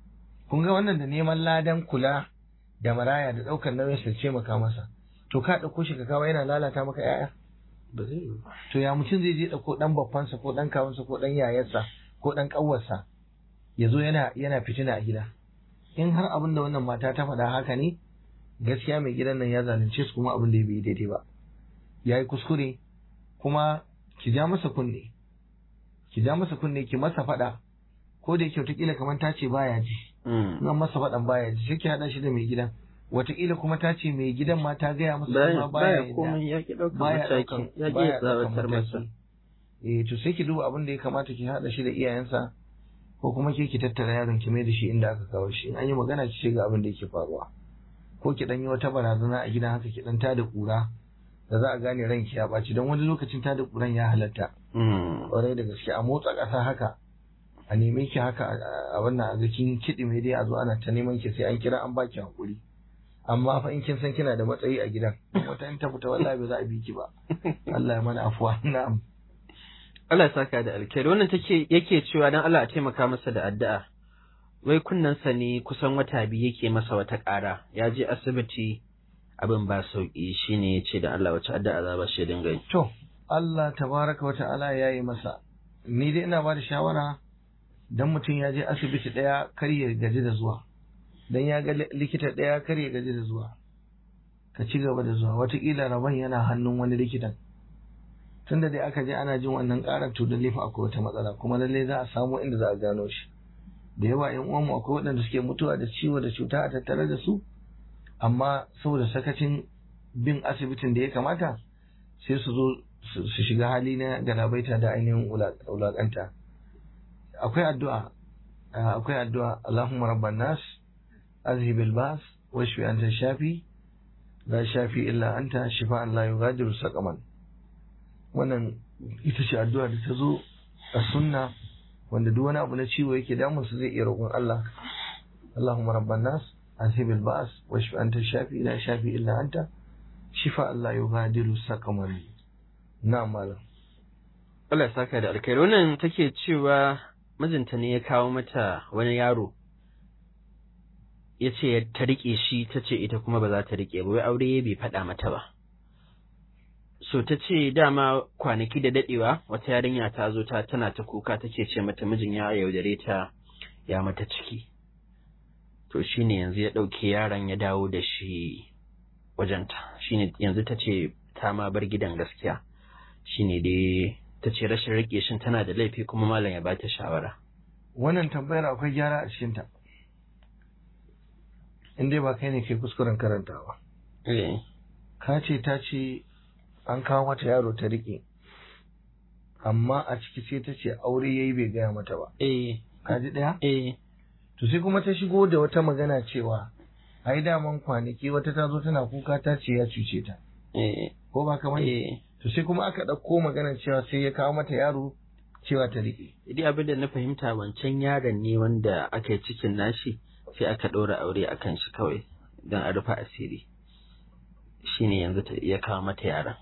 Kun ga wannan da neman ladan kula da maraya da ɗaukar nauyin sa ce maka masa. To ka ɗauko shi ka kawo yana lalata maka ƴaƴa. Ba zai yi. To ya mutum zai je ɗauko ɗan babbansa ko ɗan kawunsa ko ɗan yayarsa ko ɗan ƙanwarsa ya zo yana fitina a gida. In har abin da wannan mata ta faɗa haka ne, gaskiya mai gidan nan ya zalunce su, kuma abin da ya bai daidai ba. Ya yi kuskure, kuma ki ja masa kunne. Ki ja masa kunne, ki masa faɗa. Ko da yake wataƙila kamar ta ce baya ji. Nan masa faɗan baya ji, sai ki haɗa shi da mai gidan. Wataƙila kuma ta ce mai gidan ma ta gaya masa kuma baya komai ya ki ɗaukar mataki, ya ki tsawatar masa. To sai ki duba abin da ya kamata ki haɗa shi da iyayensa, ko kuma ki tattara yaron ki mai da shi inda aka kawo shi. In an yi magana ki ce ga abin da yake faruwa. Ko ki ɗan yi wata barazana a gidan haka, ki ɗan tada ƙura da za a gane ranki ya ɓaci, don wani lokacin tada ƙuran ya halatta. Ƙwarai da gaske, a motsa ƙasa haka, a neme ki haka a wannan a zikin kiɗi mai dai a zo ana ta neman ki, sai an kira an baki hakuri. Amma fa in kin san kina da matsayi a gidan, wata in ta fita wallahi ba za a bi ki ba. Allah ya mana afuwa. Na'am. Allah ya saka da alkhairi. Wannan yake cewa dan Allah a taimaka masa da addu'a. Wai kunnensa ne kusan wata 2 yake masa wata ƙara. Ya je asibiti abin ba sauki, shine yace da Allah wace addu'a za ba shi dinga yi. To, Allah tabaraka wa ta'ala ya yi masa. Ni dai ina ba da shawara, dan mutum ya je asibiti ɗaya kar ya gaji da zuwa. Dan ya ga likita ɗaya kar ya gaji da zuwa. Ka ci gaba da zuwa, wataƙila rabon yana hannun wani likitan. Tunda dai aka je ana jin wannan ƙarar, to lalle fa akwai wata matsala, kuma lalle za a samu inda za a gano shi. Da yawa ƴan uwanmu akwai waɗanda suke mutuwa da ciwo da cuta a tattare da su, amma saboda sakacin bin asibitin da ya kamata, sai su zo su shiga hali na galabaita da ainihin wulaƙanta. Akwai addu'a, Allahumma rabban nas azhibil bas washfi anta shafi la shafi illa anta shifaan la yughadiru saqaman. wannan ita ce addu'a da ta zo a sunna, wanda duk wani abu na ciwo yake damun su zai iya roƙon Allah. Allahumma rabban nas azhib al-ba's washfi anta shafi la shafi illa anta shifa Allah yughadiru saqaman. Na'am malam. Allah ya saka da alkhairi. Wannan take cewa mijinta ne ya kawo mata wani yaro, ya ce ta riƙe shi, ta ce ita kuma ba za ta riƙe ba, wai aure bai faɗa mata ba. So ta ce dama kwanaki da daɗewa wata yarinya ta zo tana ta kuka, take ce mata mijin ya yaudare ta ya mata ciki. To shi ne yanzu ya ɗauke yaron ya dawo da shi wajenta. Shi ne yanzu ta ce ta ma bar gidan gaskiya. Shi ne dai ta ce rashin riƙe shin tana da laifi, kuma malam ya ba ta shawara. Wannan tambayar akwai gyara a cikinta. In dai ba kai ne kai kuskuren karantawa. Ka ce ta ce an kawo mata yaro ta riƙe, amma a ciki sai ta ce aure yayi bai gaya mata ba. Ka ji ɗaya? To sai kuma ta shigo da wata magana cewa ai daman kwanaki wata ta zo tana kuka ta ce ya cuce ta. Ko ba kamar? To sai kuma aka ɗauko maganar cewa sai ya kawo mata yaro cewa ta riƙe. Idi abin da na fahimta wancan yaron ne wanda aka yi cikin nashi, sai aka ɗora aure a kan shi kawai don a rufe asiri. Shi ne yanzu ya kawo mata yaron.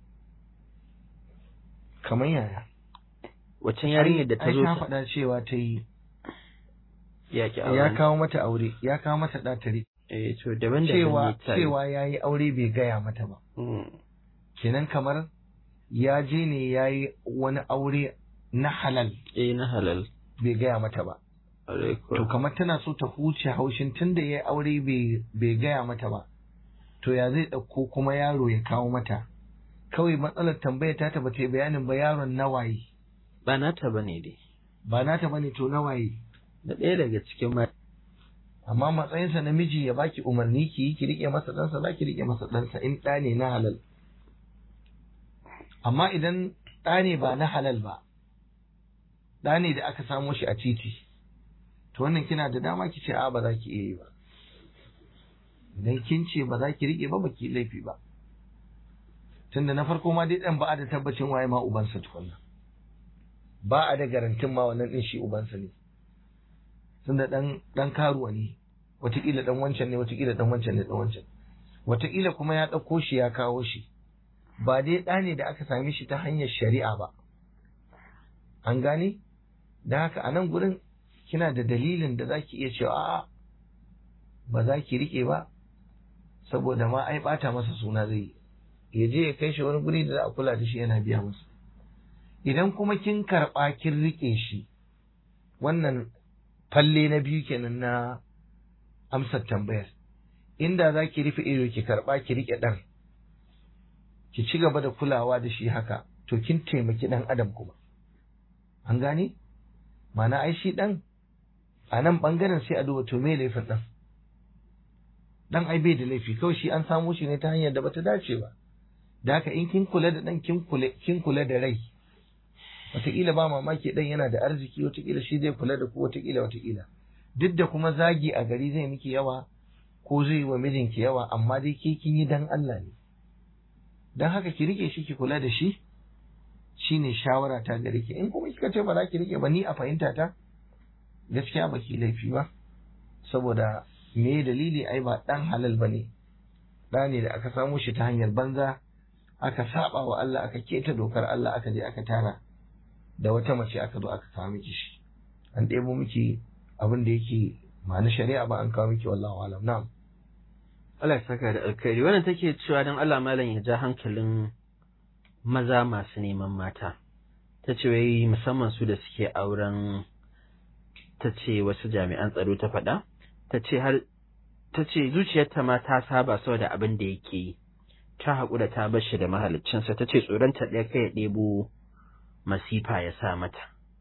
Kamar yaya? Waccan yarinyar da ta zo ta faɗa cewa ta yi ya kawo mata aure, ya kawo mata ɗa ta riƙe. To daban cewa ya yi aure bai gaya mata ba. Kenan kamar ya je ne ya yi wani aure na halal. Na halal. Bai gaya mata ba. To kamar tana so ta huce haushin tun da ya yi aure bai gaya mata ba. To ya zai ɗauko kuma yaro ya kawo mata. Kawai matsalar tambaya ta ba ta yi bayanin ba yaron nawaye. Ba nata ba ne dai. Ba nata ba ne, to nawaye. Da ɗaya daga cikin amma matsayinsa namiji ya baki umarni ki riƙe masa ɗansa, za ki riƙe masa ɗansa in ɗa ne na halal. Amma idan ɗa ne ba na halal ba, ɗa ne da aka samo shi a titi, to wannan kina da dama ki ce a ba za ki iya yi ba. Idan kin ce ba za ki riƙe ba, ba ki laifi ba. Tunda na farko ma dai ɗan ba a da tabbacin waye ma ubansa tukunna. Ba a da garantin ma wannan ɗin shi ubansa ne. Tunda ɗan karuwa ne, wataƙila ɗan wancan ne, wataƙila ɗan wancan ne, ɗan wancan. Wataƙila kuma ya ɗauko shi ya kawo shi. Ba dai ɗa ne da aka same shi ta hanyar shari'a ba. An gane? Da haka a nan gurin kina da dalilin da za ki iya cewa a'a ba za ki riƙe ba, saboda ma ai ɓata masa suna zai yi. Ya je ya kai shi wani guri da za a kula da shi yana biya masa. Idan kuma kin karɓa kin riƙe shi, wannan falle na biyu kenan na amsar tambayar. Inda za ki rufe ido ki karɓa ki riƙe ɗan, ki ci gaba da kulawa da shi haka, to kin taimaki ɗan adam kuma. An gane? Mana ai shi ɗan a nan ɓangaren sai a duba to me laifin ɗan. Ɗan ai bai da laifi, kawai shi an samo shi ne ta hanyar da bata dace ba. Da haka in kin kula da ɗan kin kula da rai. Wataƙila ba mamaki ɗan yana da arziki, wataƙila shi zai kula da ku, wataƙila. Duk da kuma zagi a gari zai miki yawa ko zai wa mijinki yawa, amma dai ke kin yi dan Allah ne. Don haka ki rike shi ki kula da shi, shine shawara ta gare ki. In kuma kika ce ba za ki rike ba, ni a fahimta ta gaskiya ba ki laifi ba, saboda me dalili ai ba ɗan halal ba ne. Ɗa ne da aka samo shi ta hanyar banza, aka saba wa Allah, aka keta dokar Allah, aka je aka tara da wata mace, aka zo aka kawo miki shi. An ɗebo miki abin da yake ma na shari'a ba, an kawo miki, wallahu alam. Na'am. Allah ya saka da alkhairi. Wannan take cewa dan Allah malam ya ja hankalin maza masu neman mata. Ta ce wai musamman su da suke auren, ta ce wasu jami'an tsaro ta faɗa, ta ce zuciyarta ma ta saba saboda abin da yake yi, ta haƙura ta bar shi da mahaliccinsa. Ta ce tsoronta ɗaya kai ya ɗebo masifa ya sa mata.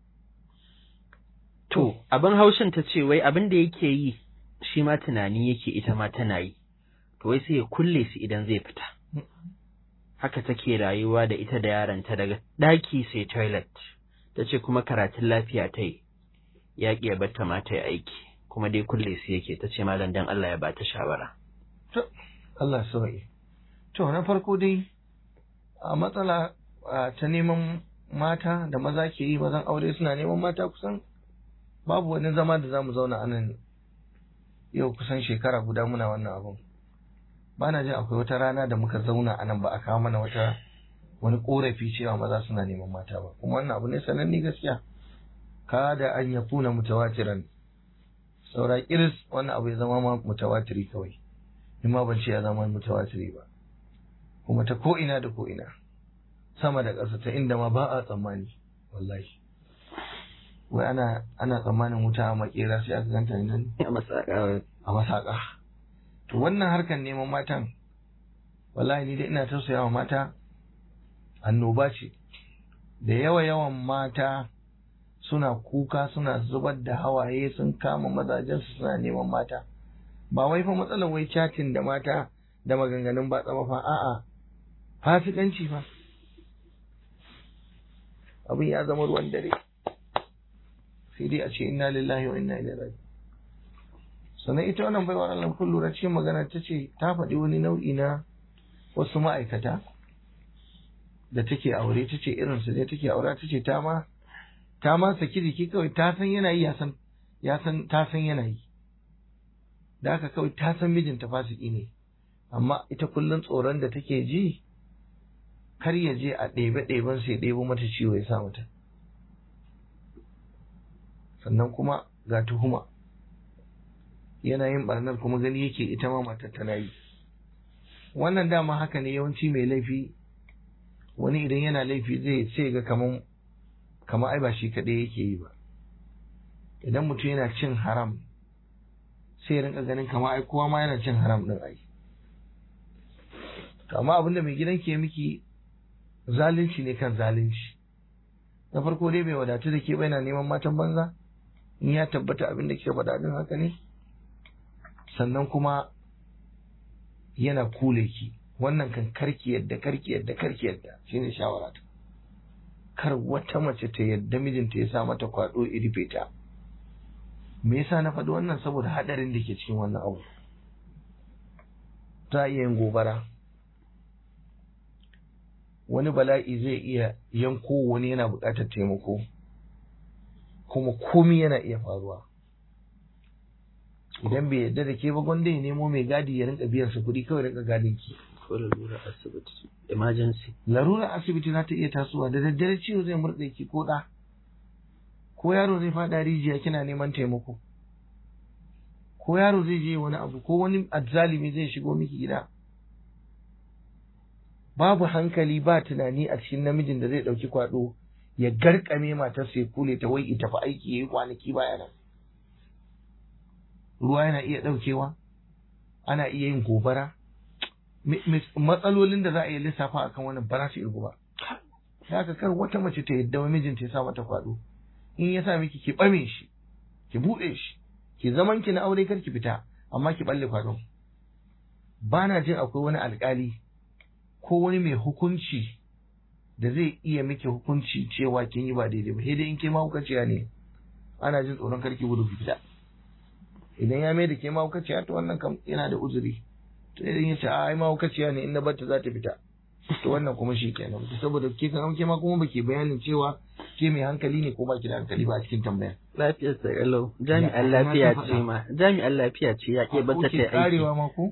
To abin haushin, ta ce wai abin da yake yi shi ma tunani yake ita ma tana yi, to wai sai ya kulle su idan zai fita. Haka take rayuwa da ita da yaranta, daga ɗaki sai toilet. Ta ce kuma karatun lafiya ta yi, ya ƙi ya batta ma ta yi aiki, kuma dai kulle su yake. Ta ce malam dan Allah ya bata shawara. To Allah sauye. To na farko dai a matsala ta neman mata da maza ke yi, mazan aure suna neman mata, kusan babu wani zama da za mu zauna anan yau kusan shekara guda muna wannan abun. Ba na jin akwai wata rana da muka zauna anan ba a kawo mana wani korafi cewa maza suna neman mata ba, kuma wannan abu ne sananne gaskiya. Kada an yakuna mutawatiran, saura kiris wannan abu ya zama ma mutawatiri kawai, in ma ban ce ya zama mutawatiri ba, kuma ta ko ina da ko ina, sama da ƙasa, ta inda ma ba a tsammani. Wallahi wai ana tsammanin wuta a makera sai aka ganta nan a masaka. To wannan harkar neman matan, wallahi ni dai ina tausayawa mata, annoba ce. Da yawan mata suna kuka, suna zubar da hawaye, sun kama mazajensu suna neman mata. Ba wai fa matsalar wai chatting da mata da maganganun ba tsama fa, a'a fasikanci fa. Abin ya zama ruwan dare, sai dai a ce inna lillahi wa inna ilaihi raji'un. Sannan ita wannan baiwar Allah kun lura cikin magana ta ce ta faɗi wani nau'i na wasu ma'aikata da take aure, ta ce irinsu ne take aure, ta ce ta ma saki jiki kawai, ta san yana yi, ta san yana yi, da haka kawai ta san mijinta fasiki ne, amma ita kullum tsoron da take ji kar ya je a ɗebe-ɗeben sai ɗebo mata ciwo ya sa mata. Sannan kuma ga tuhuma, yana yin barnar kuma gani yake ita ma matar tana yi. Wannan dama haka ne yawanci mai laifi, wani idan yana laifi zai sai ga kamar ai ba shi kaɗai yake yi ba. Idan mutum yana cin haram sai rinka ganin kamar ai kowa ma yana cin haram ɗin ai. Amma abinda mai gidan ke miki zalunci ne kan zalunci. Na farko dai bai wadatu da ke ba, yana neman matan banza, in ya tabbata abin da ke faɗa din haka ne. Sannan kuma yana kule ki, wannan kan karki yadda shine shawara ta. Kar wata mace ta yadda mijinta ya sa mata kwado irife ta. Me yasa na faɗi wannan? Saboda hadarin da ke cikin wannan abu. Ta iya yin gobara, wani bala'i zai iya yanko wani yana buƙatar taimako, kuma komi yana iya faruwa. Idan bai yadda da ke ba, gwanda ya nemo mai gadi ya rinka biyan su kuɗi kawai rinka gadin ki. Ko larura asibiti, emergency. Larura asibiti za ta iya tasowa, da daddare ciwo zai murɗe ki ko ɗa, ko yaro zai faɗa rijiya kina neman taimako, ko yaro zai je wani abu, ko wani azzalimi zai shigo miki gida. Babu hankali ba tunani a cikin namijin da zai ɗauki kwaɗo ya garkame matarsa ya kule ta, wai ita fa aiki ya yi kwanaki baya nan. Ruwa yana iya ɗaukewa, ana iya yin gobara, matsalolin da za a yi lissafa akan wannan ba za su irgu ba. Da haka kar wata mace ta yadda wa mijinta ya sa mata kwaɗo. In ya sa miki ki ɓame shi, ki buɗe shi, ki zaman ki na aure kar ki fita, amma ki ɓalle kwaɗon. Ba na jin akwai wani alƙali ko wani mai hukunci da zai iya miki hukunci cewa kin yi ba daidai ba, sai dai in ke mahaukaciya ne, ana jin tsoron karki gudu fita. Idan ya mai da ke mahaukaciya, to wannan kam yana da uzuri. To idan ya ce ai mahaukaciya ne, in na barta za ta fita, to wannan kuma shi kenan. Saboda ke kan ke ma kuma baki bayanin cewa ke mai hankali ne ko ba ki da hankali ba a cikin tambaya. Lafiyar sa kalau, jami'an lafiya ce ma, jami'an lafiya ce ya ke bata ta aiki. Karewa ma ko?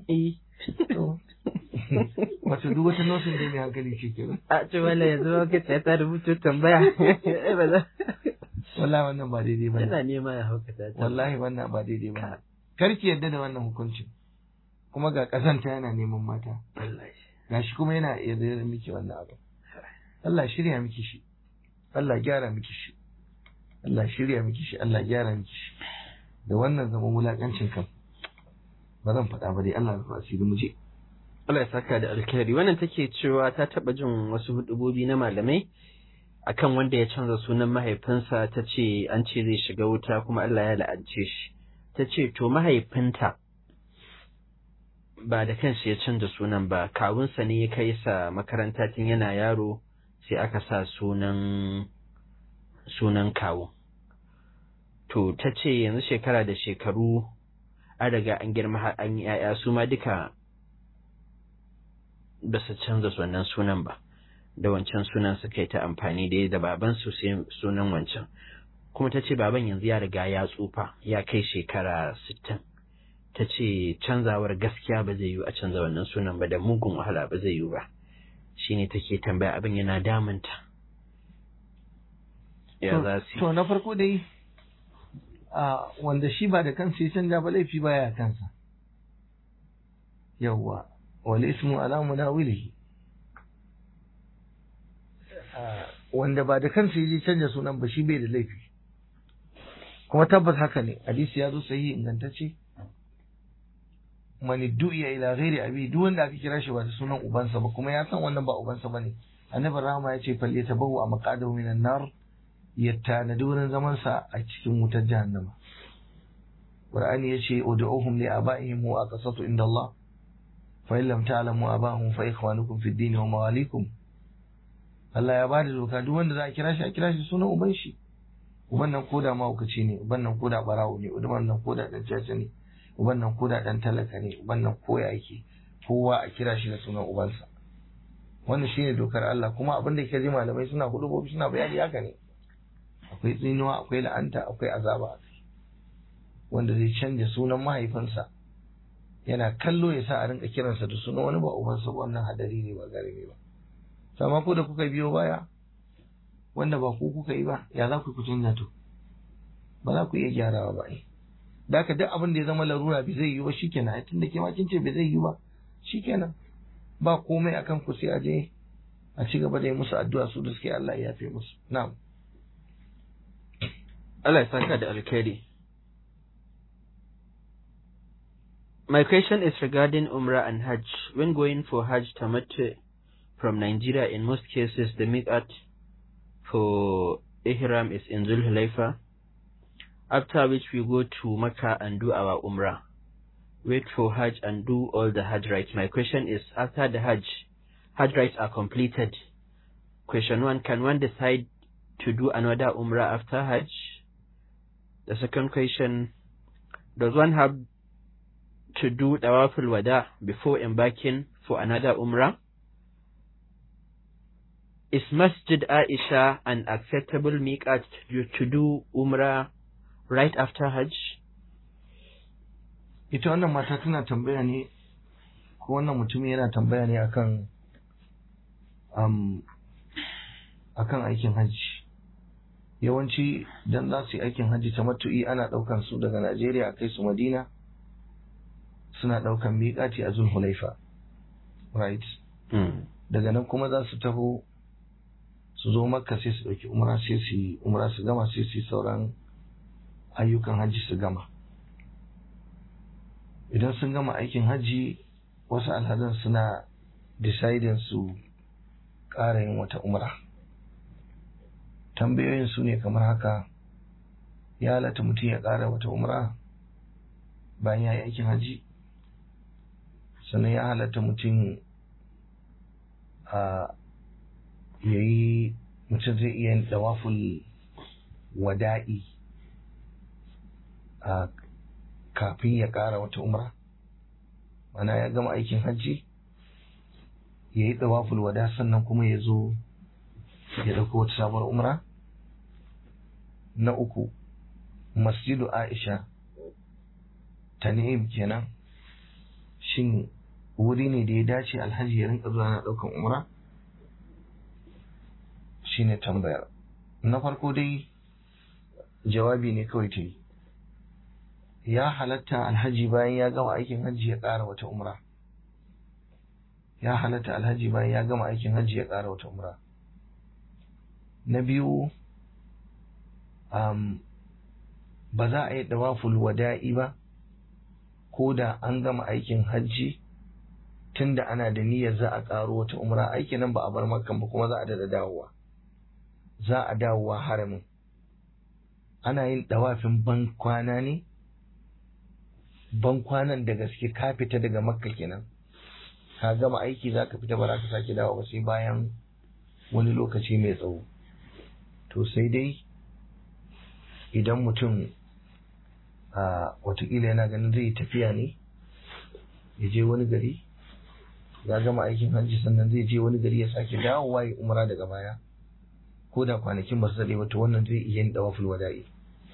Wato duk wata nosin da mai hankali ce kenan. A ce wala yanzu ba ka ta rubuta tambaya. Wallahi wannan ba daidai ba. Yana nema ya haukata ta. Wallahi wannan ba daidai ba. Karki yadda da wannan hukuncin. Kuma ga kasanta yana neman mata. Gashi kuma yana yadda miki wannan abu. Allah shirya miki shi. Allah gyara miki shi. Allah shirya miki shi. Allah gyara miki shi. Da wannan zaman wulakancin kan ba zan faɗa ba dai, Allah ya rufa asiri mu je. Allah ya saka da alkhairi. Wannan take cewa ta taɓa jin wasu hudubobi na malamai akan wanda ya canza sunan mahaifinsa, ta ce an ce zai shiga wuta kuma Allah ya la'ance shi. Ta ce to mahaifinta ba da kansa ya canza sunan ba, kawunsa ne ya kai sa makaranta tun yana yaro, sai aka sa sunan kawu. To ta ce yanzu shekara da shekaru an riga an girma har an yi 'ya'ya, su ma duka ba su canza wannan sunan ba. da wancan sunan suka yi ta amfani da baban su sai sunan wancan, kuma ta ce baban yanzu ya riga ya tsufa ya kai shekara 60. Ta ce canzawar gaskiya ba zai yi a canza wannan sunan ba, da mugun wahala ba zai yi ba. Shine take tambaya, abin yana damunta ya za su. To na farko dai wanda shi ba da kansa ya canja ba, laifi baya kansa. Yawwa, wal ismu ala munawilihi. Wanda ba da kansa ya canja sunan ba shi bai da laifi, kuma tabbas haka ne, hadisi ya zo sahihi ingantacce, man du'iya ila ghairi abi, duk wanda aka kira shi ba da sunan ubansa ba kuma ya san wannan ba ubansa bane, annabi rahama ya ce falle tabawu a maqadahu minan nar, ya tanadi wurin zaman sa a cikin wutar jahannama. Qur'ani ya ce ud'uhum li abaihim wa aqsatu inda Allah, fa in lam ta'lamu abahum fa ikhwanukum fid din wa mawalikum. Allah ya bada doka duk wanda za a kira shi sunan uban shi. Uban nan koda mahaukaci ne, uban nan koda barawo ne, uban nan koda dan caca ne, uban nan koda dan talaka ne, uban nan koya yake, kowa a kira shi da sunan ubansa. Wannan shine dokar Allah, kuma abin da yake ji malamai suna hudubobi suna bayani haka ne. Akwai tsinuwa, akwai la'anta, akwai azaba, wanda zai canja sunan mahaifinsa yana kallo ya sa a rinka kiransa da sunan wani ba ubansa ba, wannan hadari ne ba garebe ba. Sama ko da kuka biyo baya wanda ba ku kuka yi ba, ya za ku canja to? Ba za ku iya gyarawa ba ne. Da haka duk abin da ya zama larura bai zai yi ba shikenan, tun da ke ma kin ce bai zai yi ba shikenan, ba komai akan ku, sai a je a ci gaba da yi musu addu'a su da suke, Allah ya yafe musu. Na'am. Allah ya saka da alkhairi. My question is regarding Umrah and Hajj. When going for Hajj tamattu from Nigeria, in most cases the miqat for Ihram is in Dhul Hulaifa, after which we go to Mecca and do our Umrah, wait for Hajj and do all the Hajj rites. My question is, after the Hajj rites are completed, question 1, can one decide to do another Umrah after Hajj? The second question, does one have to do Tawaf al-Wada before embarking for another Umrah? Is Masjid Aisha an acceptable miqat to do Umrah right after Hajj? Ita wannan mata tana tambaya ne, ko wannan mutum yana tambaya ne akan aikin hajji. Yawanci dan za su yi aikin hajji tamattu'i ana daukan su daga Najeriya kai su Madina, suna daukan miƙati a Zulhulaifa, right? Daga nan kuma za su taho su zo Makka, sai su dauki umra, sai su yi umra su gama, sai su yi sauran ayyukan hajji su gama. Idan sun gama aikin hajji, wasu alhazan suna deciding su ƙara yin wata umra. Tambayoyin su ne kamar haka: ya halatta mutum ya ƙara wata umra bayan ya yi aikin hajji? Sannan ya halatta mutum mutum zai iya yin tawaful wada'i kafin ya ƙara wata umra? Mana ya gama aikin hajji ya yi tawaful wada sannan kuma ya zo ya ɗauko wata sabuwar umra? Na uku, Masjidu Aisha Tan'im kenan, shin wuri ne da ya dace alhaji ya rinka zuwa na ɗaukan umra? Shine tambayar. Na farko dai jawabi ne kawai ta yi. Ya halatta alhaji bayan ya gama aikin hajji ya ƙara wata umra. Ya halatta alhaji bayan ya gama aikin hajji ya ƙara wata umra. Na biyu, ba za a yi dawaful wada'i ba ko da an gama aikin hajji, tunda ana da niyyar za a ƙaro wata umra. Aikin nan ba a bar Makkan ba, kuma za a dada dawowa, za a dawowa haramin. Ana yin dawafin ban kwana ne, ban kwanan da gaske ka fita daga Makka kenan, ka gama aiki za ka fita, ba za ka sake dawo ba sai bayan wani lokaci mai tsawo. To sai dai idan mutum watakila yana ganin zai tafiya ne ya je wani gari, ya gama aikin hajji sannan zai je wani gari ya sake dawowa ya umra daga baya ko da kwanakin ba su daɗe ba to wannan zai iya yin dawaful wada'i.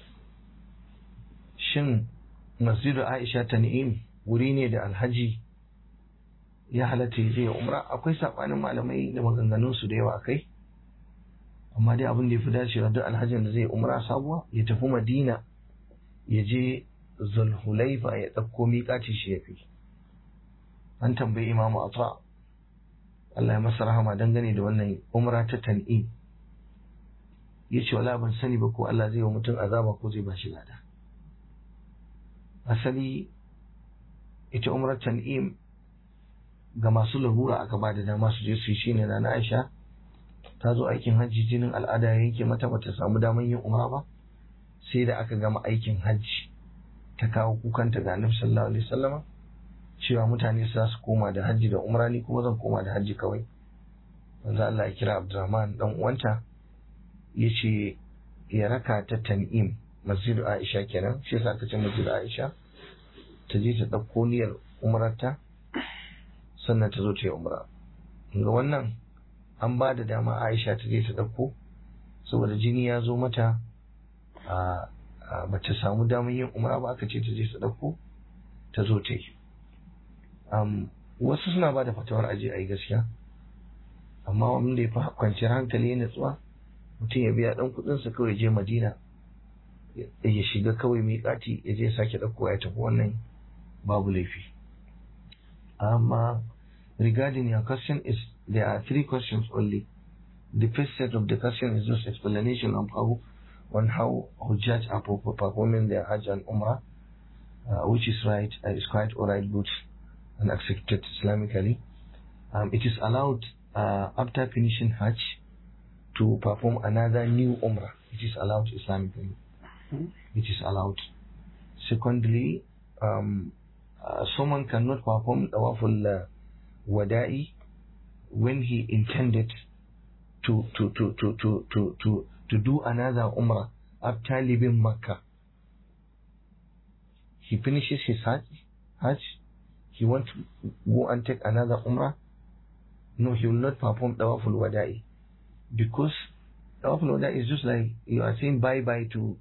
Shin masjidu Aisha Tan'im wuri ne da alhaji ya halatta ya je ya umra? Akwai sabanin malamai da maganganun su da yawa kai, amma dai abin da yafi dacewa duk alhajin da zai umra sabuwa ya tafi Madina ya je Zulhulaifa ya ɗauko miƙaci shi yafi. An tambayi Imamu Ata Allah ya masa rahama dangane da wannan umra ta Tan'im, yace wala ban sani ba ko Allah zai wa mutum azaba ko zai ba shi lada. Asali ita umrar Tan'im ga masu larura aka ba da dama su je su yi. Shine na Aisha ta zo aikin hajji, jinin al'ada ya yanke mata, bata samu daman yin umra ba, sai da aka gama aikin hajji ta kawo kukanta ga Annabi sallallahu alaihi wasallama cewa mutane za su koma da hajji da umra, ni kuma zan koma da hajji kawai. Manzo Allah ya kira Abdurrahman dan uwanta yace ya raka ta Tan'im, masjidu Aisha kenan, shi yasa aka ce masjidu Aisha, ta je ta dauko niyyar umrarta sannan ta zo ta yi umra. Ga wannan an ba da dama Aisha ta je ta dauko saboda jini ya zo mata, ba ta samu damar yin umra ba, aka ce ta je ta dauko ta zo ta yi. Wasu suna ba da fatawar aje a yi gaskiya, amma wanda ya fi kwanciyar hankali ya natsuwa mutum ya biya ɗan kuɗinsa kawai je Madina ya shiga kawai miƙati ya je sake ɗauko ya tafi, wannan babu laifi. Regarding your question, there are 3 questions only. The first set of the question is just explanation of how Hujjaj are performing their Hajj and Umrah, which is right, is quite alright, good and accepted Islamically. It is allowed after finishing Hajj to perform another new Umrah. It is allowed Islamically. It is allowed. Secondly, someone cannot perform Tawaful Wada'i when he intended to do another Umrah after leaving Makkah. He finishes his Hajj, he wants to go and take another Umrah. No, he will not perform Tawaful Wada'i, because Tawaful Wada'i is just like you are saying bye-bye to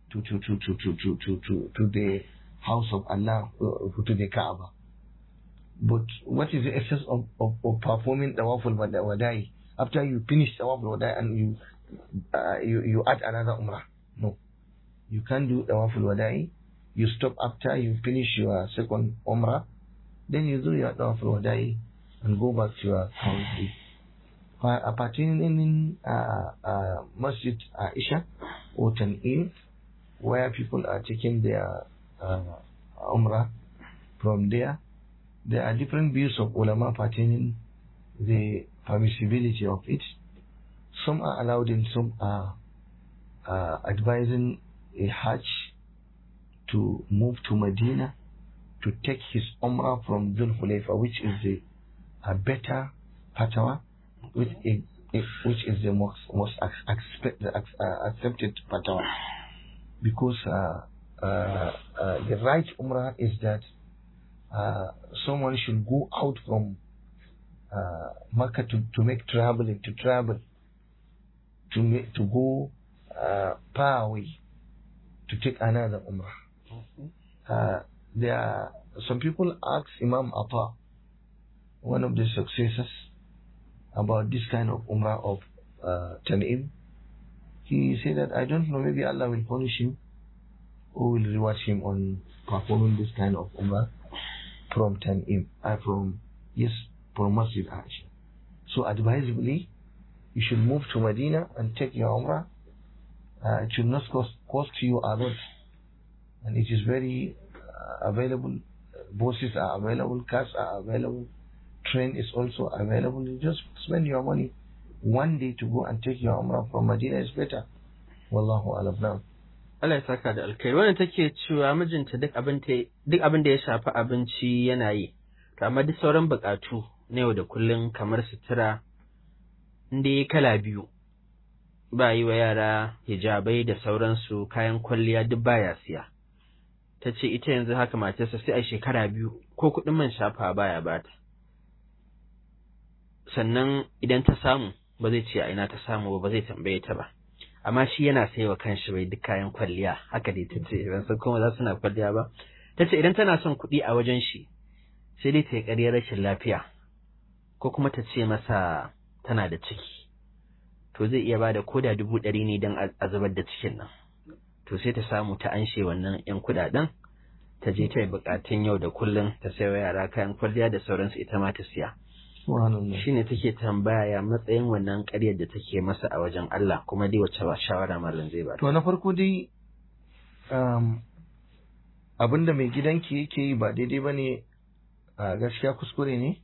the house of Allah, to the Kaaba. But what is the essence of performing Tawaful Wada'i after you finish Tawaful Wada'i and you add another Umrah? No, you can't do Tawaful Wada'i. You stop after you finish your second Umrah, then you do your Tawaful Wada'i and go back to your country. Appertaining Masjid Aisha or Tan'im, where people are taking their Umrah from there are different views of ulama pertaining the permissibility of it. Some are allowed and some are advising a Hajj to move to Medina to take his Umrah from Dhul Hulayfa, which is a better fatwa, which is the most accepted fatwa, because the right Umrah is that someone should go out from Makkah to make traveling, to go far away to take another Umrah. There are some people ask Imam Ata, one of the successors, about this kind of Umrah of Tan'im. He said that, I don't know, maybe Allah will punish him or will reward him on performing this kind of Umrah from Tan'im, from Masjid Aisha. So advisably, you should move to Medina and take your Umrah. It should not cost you a lot, and it is very available. Buses are available, cars are available, train is also available. You just spend your money one day to go and take your Umrah from Medina is better. Wallahu a'lam. Now, Allah ya saka da alkai. Wannan take cewa mijinta duk abin da ya shafi abinci yana yi, to amma duk sauran bukatu na yau da kullun kamar sutura inda ya kala biyu, ba yi wa yara hijabai da sauransu, kayan kwalliya duk baya siya. Ta ce ita yanzu haka matarsa sai a shekara 2 ko kuɗin man shafa baya bata. sannan idan ta samu ba zai ce a ina ta samu ba zai tambaye ta ba, amma shi yana sai wa kanshi bai duk kayan kwalliya, haka dai ta ce ban san kuma za su na kwalliya ba. Ta ce idan tana son kuɗi a wajen shi sai dai ta yi ƙaryar rashin lafiya ko kuma ta ce masa tana da ciki, to zai iya bada koda 100 ne don a zubar da cikin nan, to sai ta samu ta anshe wannan 'yan kuɗaɗen ta je ta yi buƙatun yau da kullum, ta sayo yara kayan kwalliya da sauransu ita ma ta siya. Shi ne take tambaya ya matsayin wannan ƙaryar da take masa a wajen Allah, kuma dai wacce ba shawara malam zai ba. To na farko dai abinda mai gidanki yake yi ba daidai ba ne, gaskiya kuskure ne.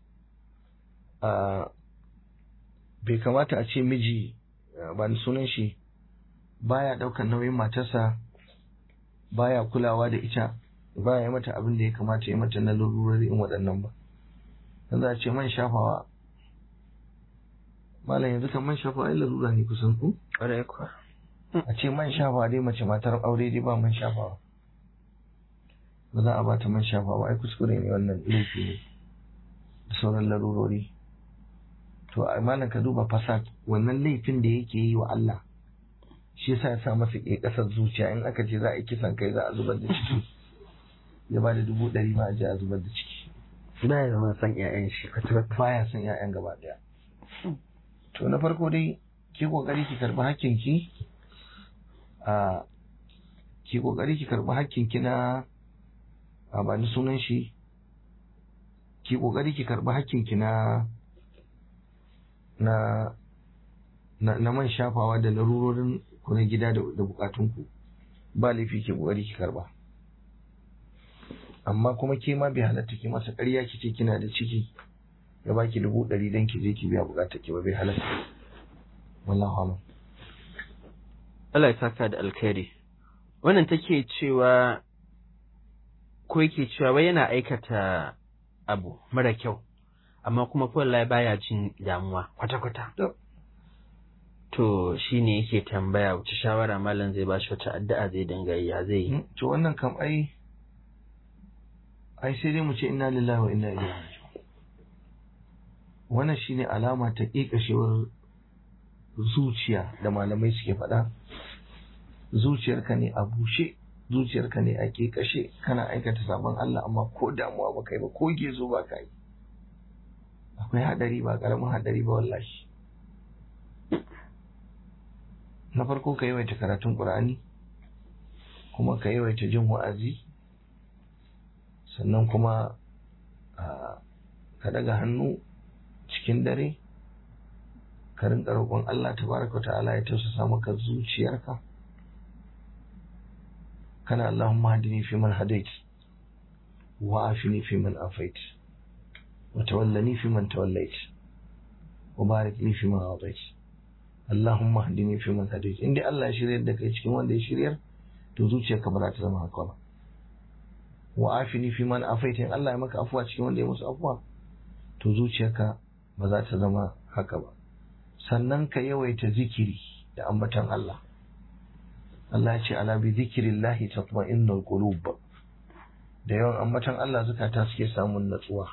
Bai kamata a ce miji ba ni sunan shi baya ɗaukar nauyin matarsa, baya kulawa da ita, baya yi mata abin da ya kamata ya mata na larurori in waɗannan ba. Dan za a ce man shafawa, malam yanzu kan man shafawa ai larura ne kusan ku? Ƙwarai kuwa. A ce man shafawa dai mace matar aure dai ba man shafawa, ba za a bata man shafawa, ai kuskure ne, wannan laifi ne da sauran larurori. To a malam ka duba fasad, wannan laifin da yake yi wa Allah shi yasa ya sa masa ke kasar zuciya, in aka ce za a yi kisan kai za a zubar da ciki, ya ba da 100 ma a je a zubar da ciki. Baya zama san ƴaƴan shi, baya son ƴaƴan gaba daya. To na farko dai ki kokari ki karbi hakkinki, ki kokari ki karbi hakkinki na ba ni sunan shi, ki kokari ki karbi hakkinki na man shafawa da larurorin ku na gida da bukatunku, ba laifi ki kokari ki karba. Amma kuma ke ma bai halatta ki masa ƙarya ki ce kina da ciki ya baki 100 dan ki je ki biya bukatar ki ba, bai halatta. Wallahi alam. Allah ya saka da alkhairi. Wannan take cewa ko yake cewa wai yana aikata abu mara kyau, amma kuma wallahi baya jin damuwa kwata-kwata. To shi ne yake tambaya wace shawara malam zai bashi, wace addu'a zai dinga yi, ya zai yi. To wannan kam ai sai dai mu ce inna lillahi wa inna ilaihi raji'un. Wannan shine alama ta kekashewar zuciya da malamai suke faɗa. Zuciyarka ne a bushe, zuciyarka ne a kekashe, kana aikata sabon Allah amma ko damuwa ba kai ba, ko gezo ba kai. Akwai hadari, ba karamin hadari ba wallahi. Na farko ka yawaita karatun Qur'ani, kuma ka yawaita jin wa'azi, sannan kuma ka daga hannu cikin dare ka rinka roƙon Allah tabaraka wa ta'ala ya tausasa maka zuciyarka. Kana Allahumma hadini fi man hadait wa afini fi man afait wa tawallani fi man tawallait wa barik li fi ma atait. Allahumma hadini fi man hadait. Inda Allah ya shiryar da kai cikin wanda ya shiryar, to zuciyarka ba za ta zama haka ba. Wa afini fi man afait, in Allah ya maka afuwa cikin wanda ya musu afuwa, to zuciyarka ba za ta zama haka ba. Sannan ka yawaita zikiri da ambatan Allah. Allah ya ce ala bi zikrillahi tatma'innul qulub. Da yawan ambatan Allah zukata suke samun natsuwa.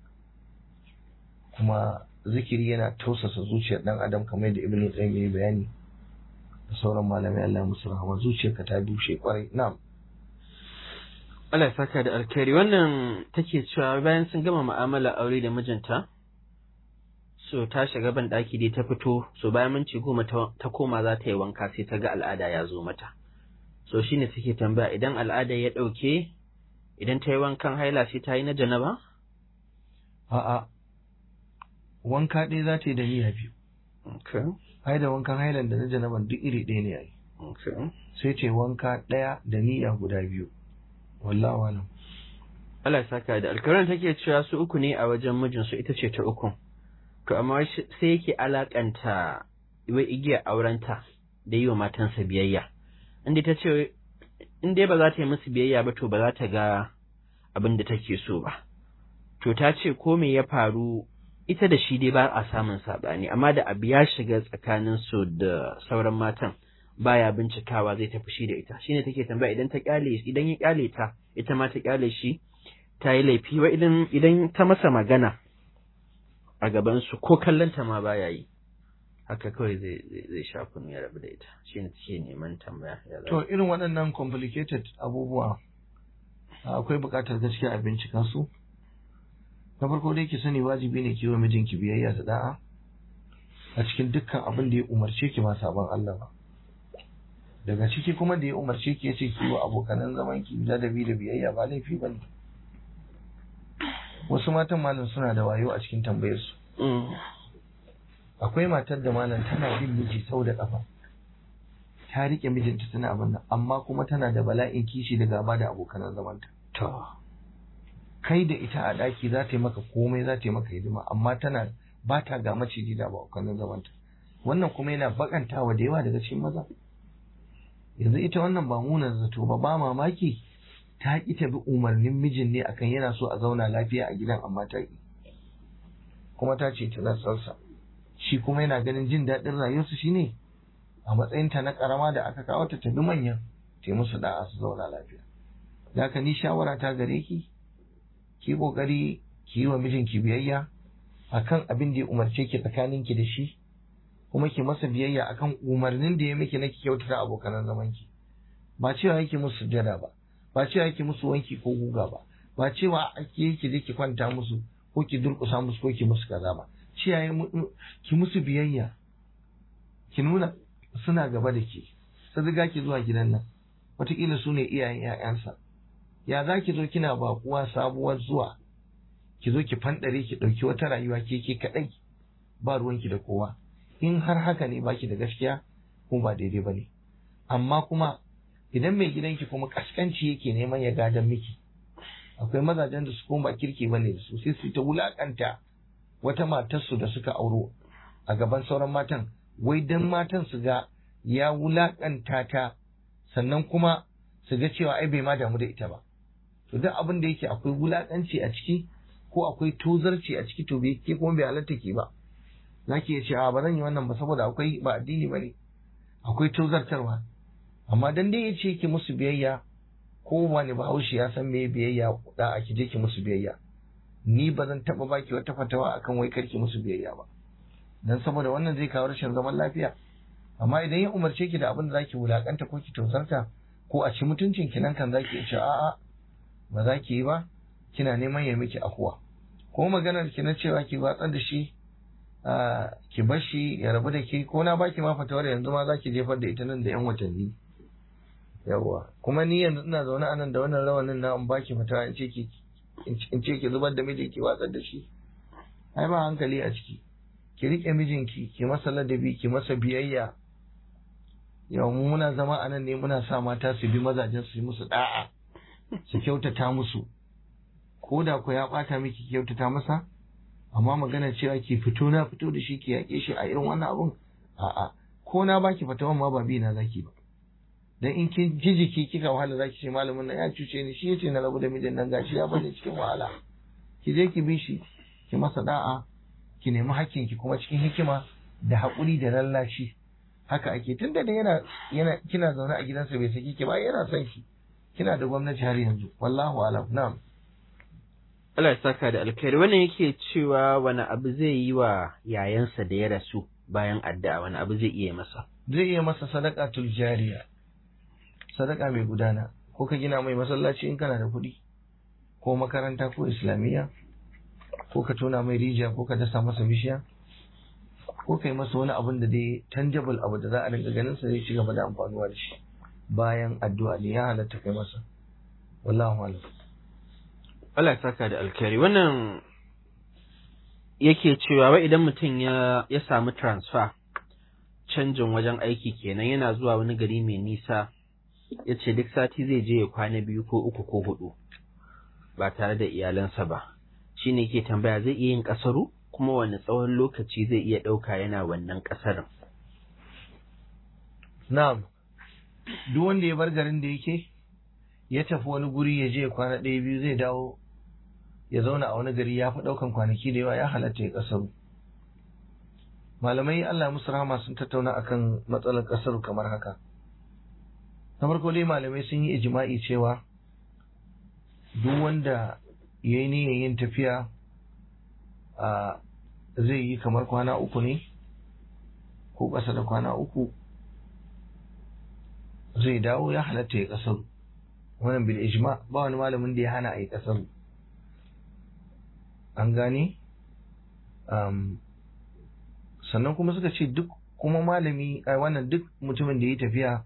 Kuma zikiri yana tausasa zuciyar dan adam kamar da Ibn Qayyim ya bayani da sauran malamai, Allah musu rahama. Zuciyarka ta dushe kwarai. Na'am. Allah ya saka da alkhairi. Wannan take cewa bayan sun gama mu'amala aure da mijinta, so ta shiga ban daki dai ta fito, so bayan minti 10 ta koma za ta yi wanka sai ta ga al'ada ya zo mata. So shine take tambaya idan al'ada ya dauke, idan ta yi wankan haila sai ta yi na janaba? A'a, wanka ɗaya za ta yi da niyya biyu. Okay. Ai da wankan hailan da na janaban duk iri ɗaya ne ai. Okay. Sai ta yi wanka ɗaya da niyya guda biyu. Wallahu alam. Allah ya saka da alkawarin. Take cewa su uku ne a wajen mijinsu, ita ce ta uku. To amma sai yake alakanta wai igiyar aurenta da yi wa matansa biyayya. Inda ta ce in dai ba za ta yi musu biyayya ba to ba za ta ga abin da take so ba. To ta ce ko me ya faru, ita da shi dai ba a samun saɓani, amma da abu ya shiga tsakanin su da sauran matan baya bincikawa zai tafi shi da ita. Shine take tambaya idan ya kyale ta, ita ma ta kyale shi, ta yi laifi wa idan ta masa magana a gabansu ko kallonta ma baya yi, haka kawai zai sha kunu ya rabu da ita, shi ne take neman tambaya. To irin waɗannan complicated abubuwa akwai buƙatar gaskiya a bincika su. Na farko dai ki sani wajibi ne ki yi wa mijinki biyayya da da'a a cikin dukkan abin da ya umarce ki ba sabon Allah ba. Daga ciki kuma da ya umarce ki yace ki yi wa abokanan zaman ki ladabi da biyayya ba laifi ba ne. Wasu matan malam suna da wayo a cikin tambayar su. Akwai matar da malam tana bin miji sau da kafa, ta rike mijinta tana abin nan, amma kuma tana da bala'in kishi da gaba da abokanan zamanta. Kai da ita a ɗaki za ta yi maka komai, za ta yi maka hidima, amma tana ba ta ga maciji da abokanan zamanta. Wannan kuma yana bakantawa da yawa daga cikin maza. Yanzu ita wannan ba munan zato ba mamaki ta ƙi ta bi umarnin mijin ne akan yana so a zauna lafiya a gidan, amma ta ƙi. Kuma ta ce ta nasarsa. Shi kuma yana ganin jin daɗin rayuwarsu shine a matsayinta na ƙarama da aka kawo ta bi manyan, ta musu da'a su zauna lafiya. Da haka ni shawara ta gare ki, ki ƙoƙari ki yi wa mijinki biyayya akan abin da ya umarce ki tsakaninki da shi, kuma ki masa biyayya akan umarnin da ya miki na ki kyautata abokanan zamanki. Ba cewa yake musu sujjada ba, ba cewa yake musu wanki ko guga ba, ba cewa ake ki je ki kwanta musu ko ki durƙusa musu ko ki musu kaza ba. Cewa ki musu biyayya, ki nuna suna gaba da ke, sai riga ki zuwa gidan nan, wataƙila su ne iyayen 'ya'yansa. Ya za ki zo kina baƙuwa sabuwar zuwa, ki zo ki fanɗare ki ɗauki wata rayuwa ke kaɗai, ba ruwanki da kowa. In har haka ne baki da gaskiya ko ba daidai ba ne. Amma kuma idan mai gidanki kuma kaskanci yake neman ya gadan miki, akwai mazajen da su kuma ba kirki ba ne da su, sai su ta wulaƙanta wata matarsu da suka auro a gaban sauran matan, wai dan matan su ga ya wulaƙanta ta, sannan kuma su ga cewa ai bai ma damu da ita ba. To duk abin da yake akwai wulaƙanci a ciki ko akwai tozarci a ciki, to bai ke kuma bai halatta ki ba. Za ki iya ce a ba zan yi wannan ba saboda akwai ba addini ba ne, akwai tozartarwa. Amma dan dai ya ce ki musu biyayya, ko wani bahaushe ya san me biyayya, da a ki je ki musu biyayya. Ni ba zan taɓa baki wata fatawa akan wai karki musu biyayya ba, dan saboda wannan zai kawo rashin zaman lafiya. Amma idan ya umarce ki da abin da zaki wulakanta ko ki tozarta ko a ci mutuncin ki, nan kan zaki ce a'a ba za ki yi ba, kina neman ya miki afuwa. Ko maganar ki na cewa ki watsar da shi, ki bar shi ya rabu da ke, ko na baki ma fatawar yanzu ma zaki jefar da ita nan da 'yan watanni. Yawwa, kuma ni yanzu ina zaune a nan da wannan rawanin na in baki fatawa in ce ki zubar da miji ki watsar da shi, ai ba hankali a ciki. Ki rike mijinki, ki masa ladabi, ki masa biyayya. Yau mu muna zama a nan ne muna sa mata su bi mazajen su yi musu da'a, su kyautata musu, ko da ku ya bata miki kyautata masa. Amma magana cewa ki fito na fito da shi ki yaƙe shi a irin wannan abun, a'a, ko na baki fatawan ma ba bi na zaki ba. Dan in kin ji jiki kika wahala zaki ce malamin nan ya cuce ni, shi yace na rabu da mijin nan gashi ya bani cikin wahala. Ki je ki bi shi, ki masa da'a, ki nemi hakkin ki kuma cikin hikima da haƙuri da lallashi. Haka ake, tunda da yana kina zaune a gidansa bai saki ki ba, yana son ki. Kina da gwamnati har yanzu, wallahu alam. Na'am. Allah ya saka da alkhairi. Wannan yake cewa wani abu zai yi wa yayansa da ya rasu bayan addu'a, wani abu zai iya masa? Zai iya masa sadaqatul jariya, sadaka mai gudana. Ko ka gina mai masallaci in kana da kuɗi, ko makaranta ko islamiyya, ko ka tona mai rijiya, ko ka dasa masa bishiya, ko kai masa wani abin da dai tangible abu da za a rinka ganin sa zai ci gaba da amfanuwa da shi bayan addu'a ne, ya halatta kai masa. Wallahu a'lam. Allah ya saka da alkhairi. Wannan yake cewa wai idan mutum ya samu transfer, canjin wajen aiki kenan, yana zuwa wani gari mai nisa, ya ce duk sati zai je ya kwana 2 ko 3 ko 4 ba tare da iyalansa ba. Shi ne ke tambaya zai iya yin ƙasaru, kuma wani tsawon lokaci zai iya ɗauka yana wannan ƙasarin? Na'am, duk wanda ya bar garin da yake ya tafi wani guri ya je ya kwana 1-2 zai dawo ya zauna a wani gari, ya fi ɗaukan kwanaki da yawa, ya halatta ya ƙasaru. Malamai Allah musu rahama sun tattauna akan matsalar ƙasaru kamar haka. Na farko dai malamai sun yi ijma'i cewa duk wanda ya yi niyyar yin tafiya zai yi kamar kwana uku ne ko ƙasa da kwana uku zai dawo ya halatta ya ƙasaru. Wannan bil ijma ba wani malamin da ya hana a yi ƙasaru. An gane? Sannan kuma suka ce duk kuma malami wannan duk mutumin da ya tafiya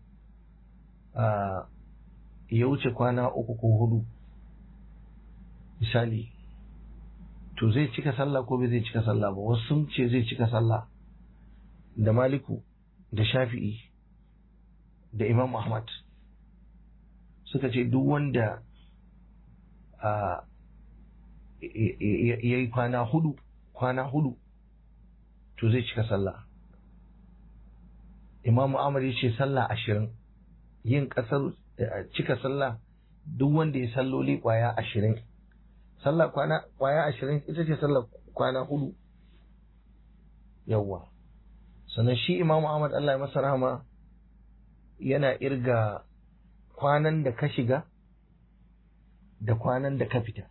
ya wuce kwana uku ko hudu misali, to zai cika sallah ko bai zai cika sallah ba. Wasu sun ce zai cika sallah, da Maliku da Shafi'i da Imam Ahmad suka ce duk wanda ya yi kwana hudu to zai cika sallah. Imam Ahmad ya ce sallah 20, yin kasar cika sallah duk wanda ya salloli kwaya 20, sallah kwaya 20 ita ce sallah kwana hudu. Yawwa. Sannan shi Imam Ahmad Allah ya masa rahama yana irga kwanan da ka shiga da kwanan da ka fita.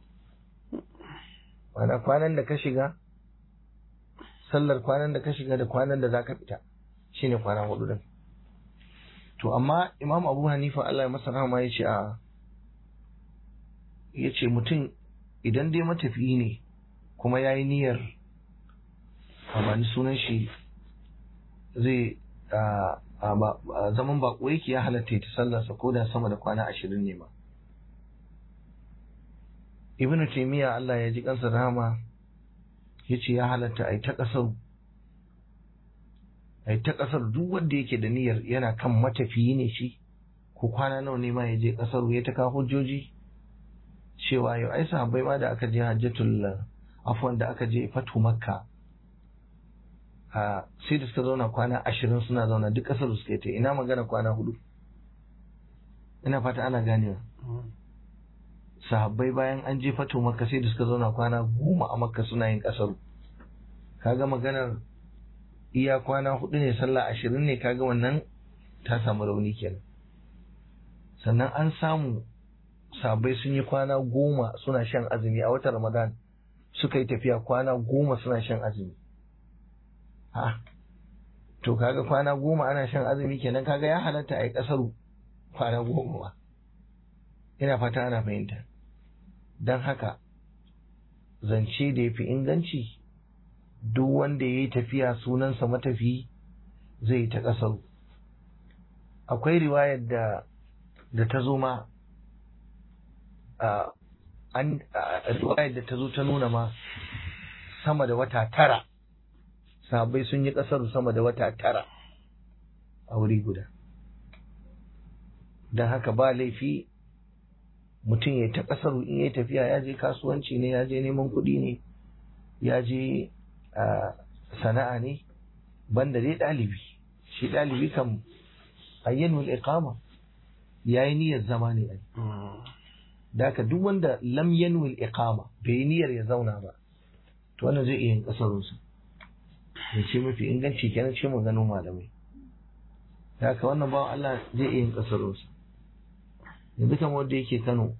Kwanan da ka shiga, sallar kwanan da ka shiga da kwanan da za ka fita shine kwana hudu din. To amma Imam Abu Hanifa Allah ya masa rahama ya ce mutum idan dai matafiyi ne kuma ya yi niyyar amani sunan shi zai zaman bako yake ya halatta ta sallarsa ko da sama da kwana 20 ne ma. Ibn Taymiyyah Allah ya ji kansa rahama yace ya halatta ai ta kasar duk wanda yake da niyyar yana kan matafiyi ne shi ko kwana nawa ne ma ya je kasar ya ta kawo hujjoji cewa yau ai sahabbai ma da aka je hajjatul afwan da aka je fatu makka sai da suka zauna kwana 20 suna zauna duk kasar suka ta ina magana kwana 4. Ina fata ana ganewa. Sahabbai bayan an je fatu makka sai da suka zauna kwana 10 a makka suna yin kasar. Kaga maganar iya kwana 4 ne sallah 20 ne, kaga wannan ta samu rauni kenan. Sannan an samu sahabbai sun yi kwana 10 suna shan azumi a watan Ramadan, suka yi tafiya kwana 10 suna shan azumi. To kaga kwana 10 ana shan azumi kenan, kaga ya halatta a yi kasaru kwana 10 ba. Ina fata ana fahimta. Don haka zance da ya fi inganci duk wanda ya yi tafiya sunansa matafi zai ta kasaru. Akwai riwayar da ta zo ma riwayar da ta zo ta nuna ma sama da wata 9 sahabbai sun yi kasaru sama da wata 9 a wuri guda. Don haka ba laifi mutum ya ta kasaru in ya tafiya, ya je kasuwanci ne, ya je neman kuɗi ne, ya je sana'a ne, banda dai ɗalibi. Shi ɗalibi kan ayyanul iqama ya yi niyyar zama ne. Da haka duk wanda lam yanwil iqama bai yi niyyar ya zauna ba, to wannan zai iya yin kasarunsa. Ya ce mafi inganci kenan ce mun ganin malamai. Da haka wannan bawan Allah zai iya yin kasarunsa. Yanzu kan wanda yake Kano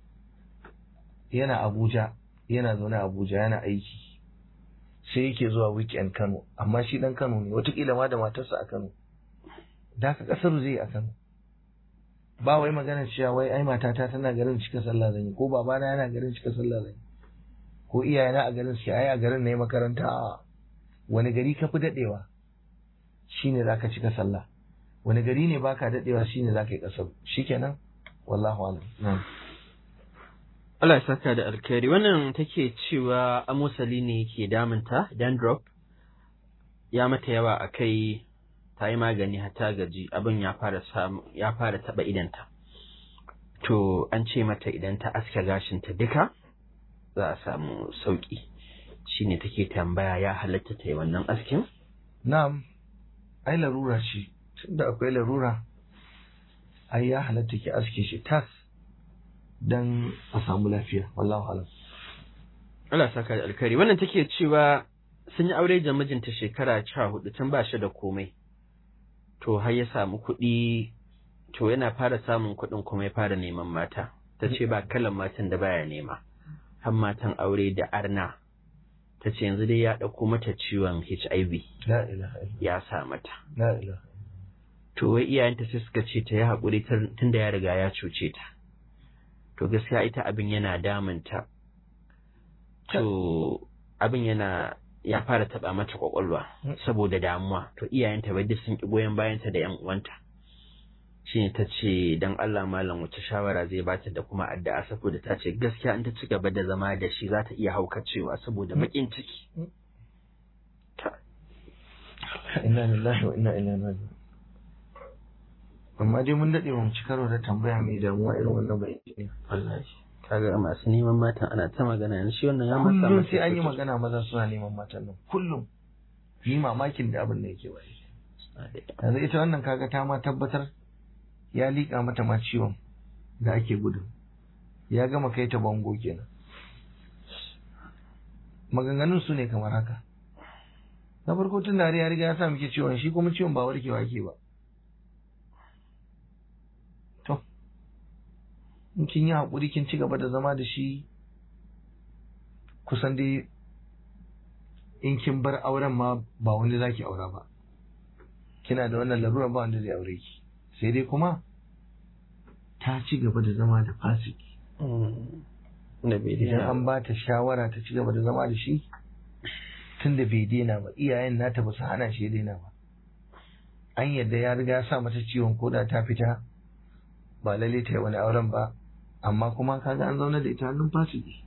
yana Abuja, yana zaune a Abuja yana aiki, sai yake zuwa weekend Kano, amma shi dan Kano ne, wataƙila ma da matarsa a Kano. Da haka kasar zai a Kano. Ba wai magana cewa wai ai matata tana garin cika sallah zan yi, ko babana yana garin cika sallah zan yi, ko iyayena a garin suke, ai a garin ne makaranta. A wani gari ka fi dadewa shine zaka cika sallah, wani gari ne baka dadewa shine zaka yi kasar. Shikenan, wallahu a'lam. Allah ya saka da alkhairi. Wannan take cewa amosali ne yake damunta, dandruff ya mata yawa a kai, ta yi magani har ta gaji, abin ya fara taba idanta. To an ce mata idan ta aske gashinta duka za a samu sauki. Shine take tambaya ya halatta ta yi wannan askin? Na'am, ai larura ce, tunda akwai larura ai ya halatta ki aske shi tas dan a samu lafiya. Wallahu a'lam. Allah saka da alkhairi. Wannan take cewa sun yi aure da mijinta shekara 14 tun ba shi da komai. To har ya samu kuɗi, to yana fara samun kuɗin kuma ya fara neman mata. Ta ce ba kalan matan da baya nema. Har matan aure da arna ta ce yanzu dai ya ɗauko mata ciwon HIV la ilaha illallah ya sa mata. la ilaha To wai iyayenta sai suka ce ta yi haƙuri tunda ya riga ya cuce ta. To gaskiya ita abin yana damunta. To abin ya fara taɓa mata ƙwaƙwalwa saboda damuwa. To iyayenta bai duk sun ƙi goyon bayanta da ƴan uwanta. Shine ta ce dan Allah malam wace shawara zai bata da kuma addu'a saboda ta ce gaskiya in ta ci gaba da zama da shi za ta iya haukacewa saboda baƙin ciki. inna lillahi wa inna ilaihi raji'un. Amma dai mun dade mu ci karo da tambaya mai damuwa irin wannan bai ne. Wallahi kaga masu neman matan ana ta magana yanzu shi wannan ya masa Kullum sai an yi magana maza suna neman matan nan kullum. Yi mamakin da abin da yake wai. Yanzu ita wannan kaga ta ma tabbatar ya liƙa mata ma ciwon da ake gudu. Ya gama kai ta bango kenan. Maganganun su ne kamar haka. Na farko tun da ya riga ya sa muke ciwon shi kuma ciwon ba warkewa ke ba. To, in kin yi haƙuri kin ci gaba da zama da shi kusan dai in kin bar auren ma ba wani za ki aura ba. Kina da wannan larura ba wanda zai aure ki. Sai dai kuma ta ci gaba da zama da fasiki. Idan an ba ta shawara ta ci gaba da zama da shi tun da bai daina ba iyayen nata ba su hana shi ya daina ba. An yadda ya riga ya sa mata ciwon koda ta fita ba lalle ta yi wani auren ba amma kuma kaga an zauna da ita hannun fasiki.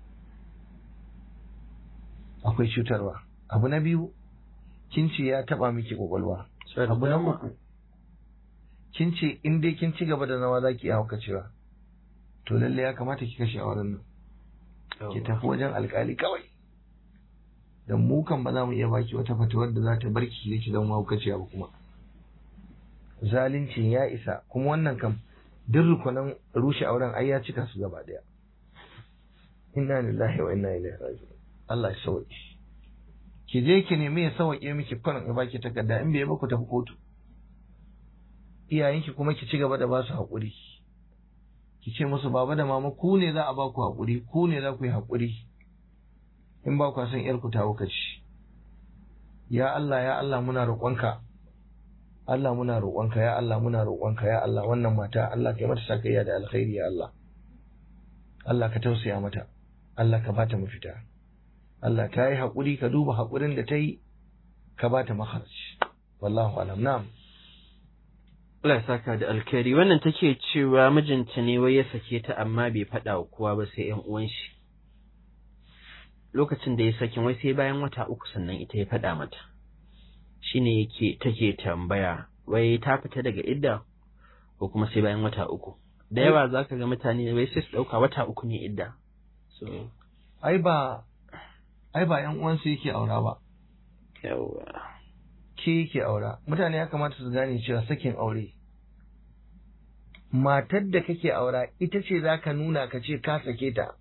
Akwai cutarwa. Abu na biyu kin ce ya taba miki kwakwalwa. Abu na uku kin ce in dai kin ci gaba da zama za ki iya haukacewa to lalle ya kamata ki kashe auren nan ki tafi wajen alkali kawai dan mu kan ba za mu iya baki wata fatawar da za ta bar ki ki zama haukacewa ba kuma zalincin ya isa kuma wannan kam duk rukunan rushe auren ai ya cika su gaba daya. Inna lillahi wa inna ilaihi raji'un. Allah ya sauke ki je ki nemi ya sauke miki farin ya baki takarda in bai ba ku tafi kotu. Iyayenki kuma ki ci gaba da ba su haƙuri ki ce musu baba da mama ku ne za a ba ku haƙuri ku ne za ku yi haƙuri in ba ku san yar ku ta wukaci. Ya Allah muna roƙonka Allah muna roƙonka ya Allah muna roƙonka ya Allah wannan mata Allah kai mata sakayya da alkhairi ya Allah Allah ka tausaya mata Allah ka bata mafita Allah ta yi haƙuri ka duba haƙurin da ta yi ka bata makharaj wallahu alam. Na'am. Allah ya saka da alkhairi. Wannan take cewa mijinta ne wai ya sake ta amma bai faɗa wa kowa ba sai ƴan uwan shi. Lokacin da ya sakin wai sai bayan wata uku sannan ita ya faɗa mata. Shine take tambaya wai ta fita daga idda ko kuma sai bayan wata uku. Da yawa zaka ga mutane wai sai su ɗauka wata uku ne idda. So ai ba ƴan uwansu yake aura ba. Yawa. Ke yake aura. Mutane ya kamata su gane cewa sakin aure matar da kake aura ita ce za ka nuna ka ce ka sake ta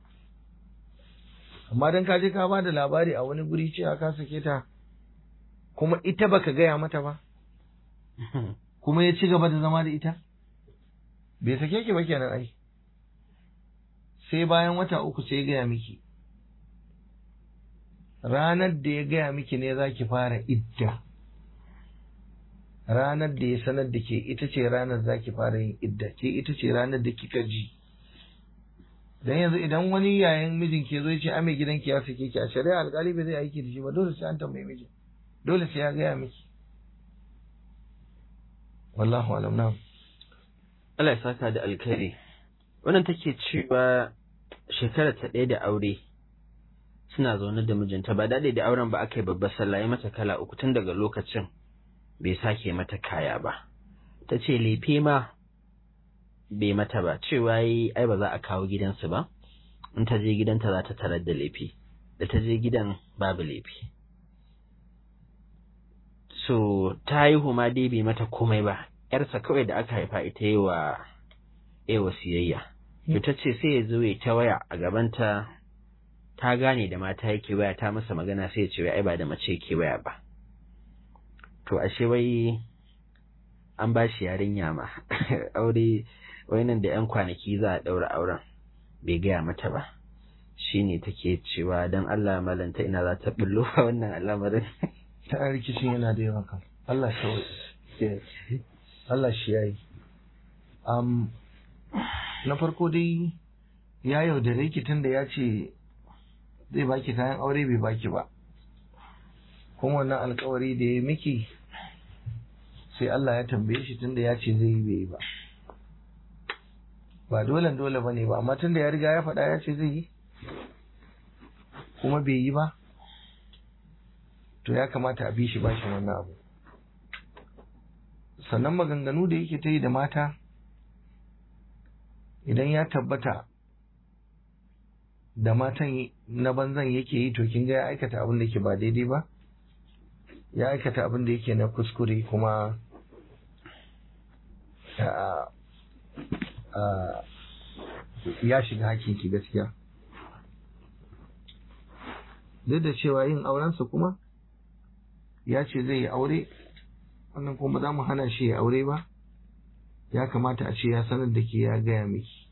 amma don ka je ka ba da labari a wani guri cewa ka sake ta kuma ita baka gaya mata ba kuma ya ci gaba da zama da ita bai sake ki ba kenan ai sai bayan wata uku sai ya gaya miki ranar da ya gaya miki ne za ki fara idda ranar da ya sanar da ke ita ce ranar za ki fara yin idda ke ita ce ranar da kika ji dan yanzu idan wani yayin mijin ke zo ya ce a mai gidanki ya sake ki a shari'a alƙali bai zai aiki da shi ba dole sai an tambaye miji dole sai ya gaya miki wallahu alam. Na'am. Allah ya saka da alkhairi. Wannan take cewa shekara ta ɗaya da aure suna zaune da mijinta ba daɗe da auren ba aka yi babbar sallah ya mata kala uku tun daga lokacin bai sake mata kaya ba. Ta ce lefe ma bai mata ba cewa yi ai ba za a kawo gidansu ba in ta je gidanta za ta tarar da lefe da ta je gidan babu lefe. So ta haihu ma dai bai mata komai ba yarsa kawai da aka haifa ita yi wa siyayya. To ta ce sai ya zo ya ta waya a gabanta ta gane da mata yake waya ta masa magana sai ya ce ai ba da mace yake waya ba. To ashe wai an ba shi yarinya ma aure wai nan da 'yan kwanaki za a ɗaura auren bai gaya mata ba. shine take cewa dan Allah malanta ina za ta bullo wannan al'amarin. ta rikicin yana da yawa kan Allah kawai Allah shi yayi na farko dai ya yaudare ki tunda ya ce zai baki kayan aure bai baki ba, kuma wannan alkawari da ya miki sai Allah ya tambaye shi tunda ya ce zai yi bai yi ba dole ba ne ba, amma tunda ya riga ya faɗa ya ce zai yi kuma bai yi ba, to ya kamata a bi shi bashin wannan abu. Sannan maganganu da yake ta yi da mata, idan ya tabbata da matan na banzan yake yi, to kin ga ya aikata abin da yake ba daidai ba, ya aikata abin da yake na kuskure, kuma ya shiga hakinki gaskiya. Duk da cewa yin aurensa kuma ya ce zai yi aure, wannan kuma za mu hana shi ya aure ba, ya kamata a ce ya sanar da ke ya gaya miki.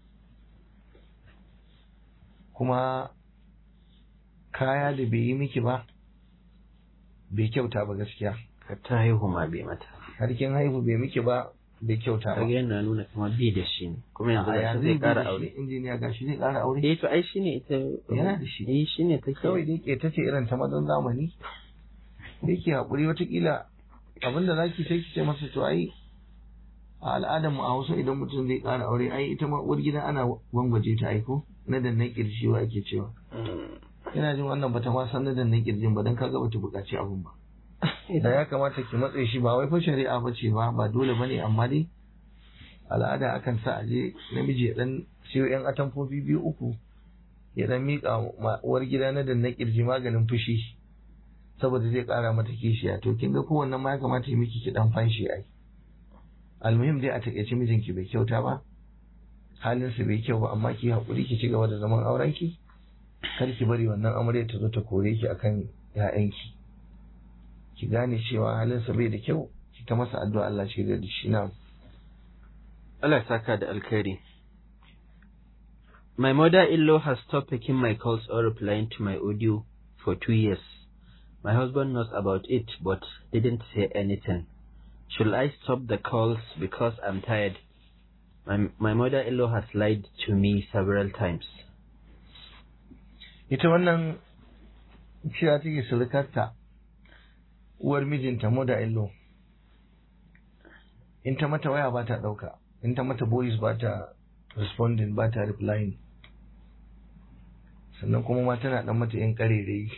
Kuma kaya da bai yi miki ba bai kyauta ba gaskiya. Ta haihu ma bai mata. Har kin haihu bai miki ba bai kyauta ba. Kage yana nuna kamar bai da shi ne. Kuma yanzu ga zai ƙara aure. Injiniya gashi zai ƙara aure. To ai shine ita yana da shi. Shine take. Kawai dai ke tace irin ta mazan zamani. Yake hakuri watakila abinda zaki sai ki ce masa to ai a al'adar mu a Hausa idan mutum zai ƙara aure ai ita ma uwar gida ana gwangwaje ta aiko na dannan kirji wa ake cewa. Ina jin wannan bata ma san na dannan kirjin ba dan kaga bata buƙaci abun ba. Da ya kamata ki matse shi ba wai fa shari'a ba ce ba dole bane, amma dai al'ada akan sa aje namiji ya dan siyo yan atamfofi 2-3 ya dan mika uwar gida na dannan kirji maganin fushi saboda zai ƙara mata kishiya. To kin ga kowanne ma ya kamata ya miki ki dan fanshi ai. Almuhim dai a takeice mijinki bai kyauta ba, halinsa bai kyau ba, amma ki haƙuri ki ci gaba da zaman aurenki, kar ki bari wannan amarya ta zo ta kore ki akan ƴaƴanki. Ki gane cewa halinsa bai da kyau, ki ta masa addu'a Allah shi da shi. na Allah saka da alkhairi. My mother-in-law has stopped taking my calls or replying to my audio for 2 years. My husband knows about it but didn't say anything. Should I stop the calls because I'm tired? My mother-in-law has lied to me several times. Ita wannan cewa take surukarta uwar mijinta mother-in-law. In ta mata waya ba ta ɗauka, in ta mata voice ba ta responding, ba ta replying. Sannan kuma ma tana ɗan mata ‘yan ƙarerai.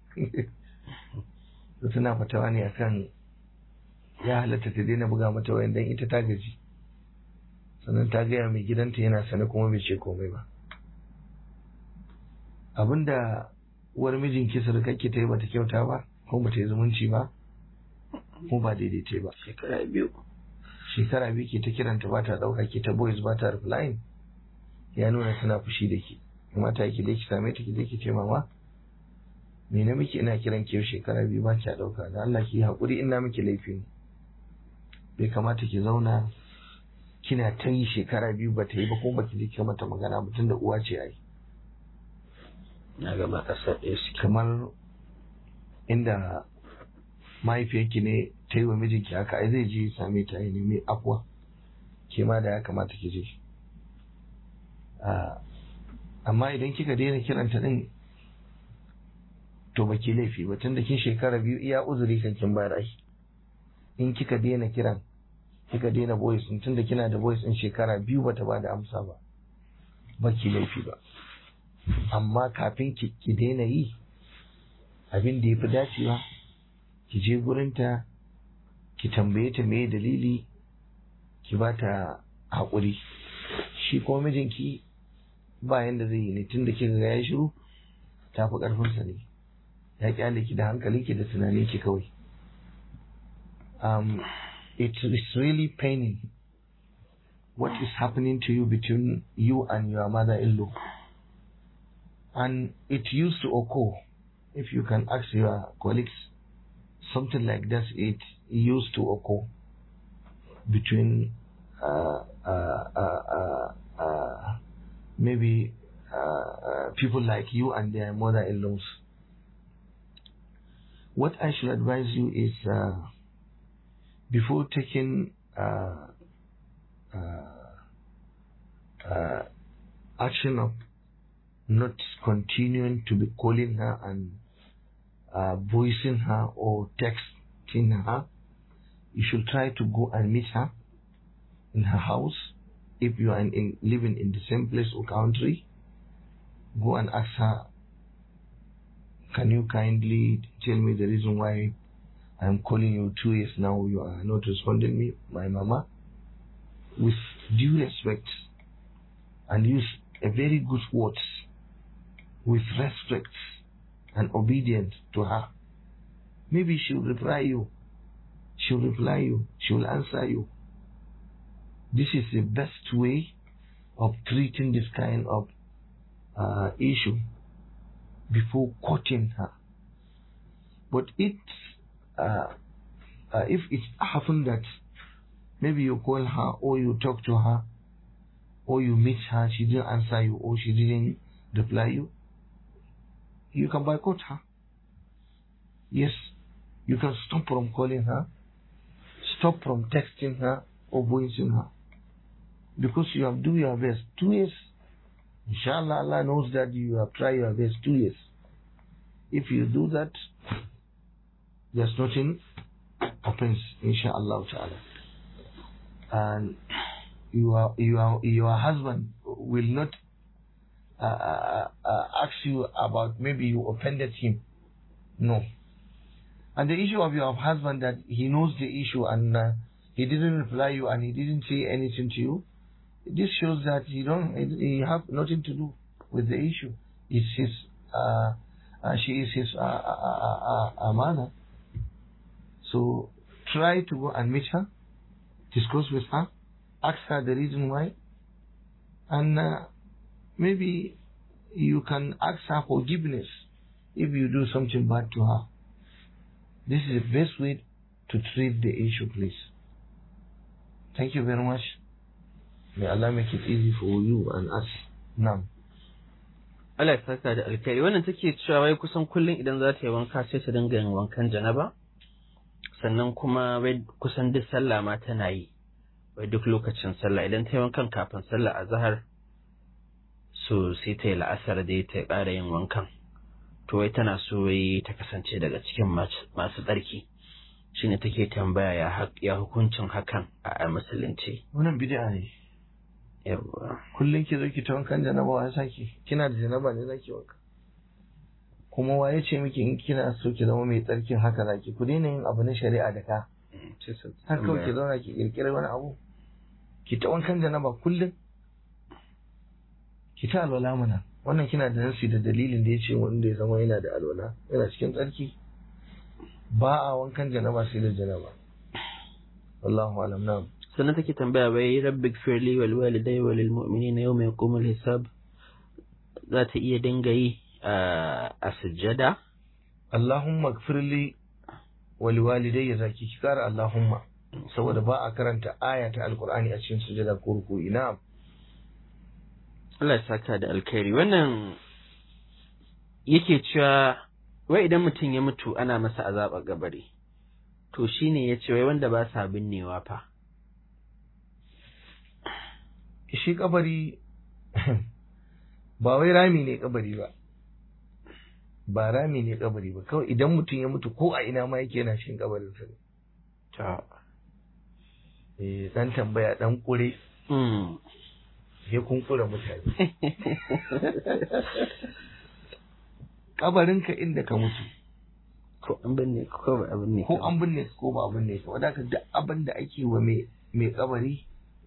Suna fatawa ne akan ya halatta ta daina buga mata wayan dan ita ta gaji, sannan ta gaya mai gidanta yana sane kuma bai ce komai ba. Abinda uwar mijinki surukarki ta yi bata kyauta ba, ko bata yi zumunci ba, ko ba daidai ta ba. Shekara biyu ke ta kiranta ba ta ɗauka, ke ta voice ba ta replying, ya nuna tana fushi da ke. Mata ki dai ki same ta ki dai ki ce mama me na miki, ina kiran ki shekara biyu ba ki ɗauka, da Allah ki haƙuri, ina miki laifi ne. Bai kamata ki zauna kina ta yi shekara biyu ba ta yi ba, ko ba ki je ki mata magana ba, tunda uwa ce ai. Na ga ba kasar ɗaya suke. Kamar inda mahaifiyarki ne ta yi wa mijinki haka, ai zai je same ta yi nemi afuwa, ke ma da ya kamata ki je. Amma idan kika daina kiranta din to baki laifi ba, tunda kin shekara biyu iya uzuri kan kin bayar ai. In kika daina kiran, kika daina voice din, tunda kina da voice din shekara biyu bata bada amsa ba, baki laifi ba. Amma kafin ki daina yi, abin da yafi dacewa ki je gurinta ki tambaye ta me dalili, ki bata haƙuri. Shi ko mijinki ba yanda zai yi ne, tunda kika ga ya shiru, tafi ƙarfinsa ne, ya kyale ki da hankalinki da tunaninki kawai. It is really paining what is happening to you between you and your mother-in-law, and it used to occur. If you can ask your colleagues, something like this, it used to occur between maybe people like you and their mother-in-laws. What I should advise you is before taking action of not continuing to be calling her and voicing her or texting her, you should try to go and meet her in her house. If you are living in the same place or country, go and ask her, can you kindly tell me the reason why I'm calling you 2 years now, you are not responding me, my mama? With due respect, and use a very good words with respect and obedience to her. Maybe she'll reply you. She'll reply you. She'll answer you. This is the best way of treating this kind of issue before quoting her. But if it happens that maybe you call her or you talk to her or you meet her, she didn't answer you or she didn't reply you, you can boycott her. Yes, you can stop from calling her, stop from texting her or voicing her, because you have done your best. 2 years, inshallah, Allah knows that you have tried your best 2 years. If you do that, there's nothing happens, inshallah ta'ala. And your husband will not ask you about maybe you offended him. No. And the issue of your husband, that he knows the issue and he didn't reply you and he didn't say anything to you, this shows that he have nothing to do with the issue. It's his she is his mother. So try to go and meet her, discuss with her, ask her the reason why, and maybe you can ask her forgiveness if you do something bad to her. This is the best way to treat the issue, please. Thank you very much. May Allah make it easy for you and us. Now. Allah ya saka da alkhairi. Wannan take cewa wai kusan kullum idan za ta yi wanka sai ta dinga yin wankan janaba, sannan kuma wai kusan duk sallah ma tana yi, wai duk lokacin sallah idan ta yi wankan kafin sallah azhar, so sai ta yi la'asar da ta ƙara yin wankan. To wai tana so wai ta kasance daga cikin masu tsarki, shine take tambaya ya hukuncin hakan a musulunci. Wannan bid'a ne. Yawwa. Kullum ki zo ki ta wankan janaba, wa saki? Kina da janaba ne zaki wanka? Kuma waye ce miki in kina so ki zama mai tsarkin haka zaki? Ku daina yin abu na shari'a da ka. Har kawai ki zauna ki kirkira wani abu. Ki ta wankan janaba kullum. Ki ta alwala mana. Wannan kina da nasi da dalilin da ya ce wanda ya zama yana da alwala yana cikin tsarki. Ba a wankan janaba sai da janaba. Wallahu alam. Na'am. Sannan take tambaya wai rabbik firli wal walidai wal mu'minina yawma yaqumul hisab, za ta iya dinga yi a sujjada? Allahumma gfirli wal walidai, zaki ki kara Allahumma, saboda ba a karanta aya ta alqur'ani a cikin sujjada ko ruku'i. Na'am. Allah ya saka da alkhairi. Wannan yake cewa wai idan mutum ya mutu ana masa azaba gabari, to shine yace wai wanda ba sa binnewa fa. Shi kabari ba wai rami ne kabari ba, ba rami ne kabari ba, kawai idan mutum ya mutu ko a ina ma yake yana cikin kabarin sa. Ta dan tambaya dan kure ya kunkura mutane. Kabarinka inda ka mutu, ko an binne ko ba abin ne, ko an binne ko ba abin ne, wadda ka duk abin da ake wa mai kabari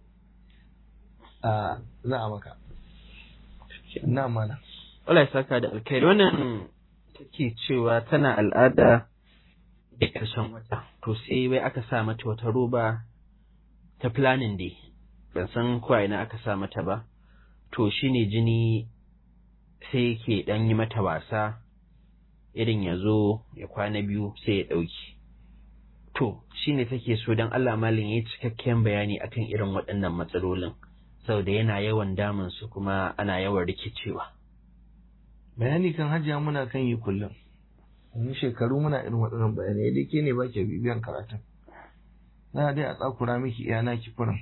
za a maka. Na mana. Allah ya saka da alkhairi. Wannan take cewa tana al'ada da ƙarshen wata, to sai wai aka sa mata wata roba ta planning day, ban san ko ina aka sa mata ba, to shine jini sai yake dan yi mata wasa, irin ya zo ya kwana biyu sai ya ɗauki. To shine take so dan Allah malin yayi cikakken bayani akan irin waɗannan matsalolin, saboda yana yawan damun su kuma ana yawan rikicewa. Bayani kan hajiya muna kan yi kullum. Wani shekaru muna irin waɗannan bayanai dai ke ne ba ke bibiyan karatun. Za dai a tsakura miki iyana ki kurin.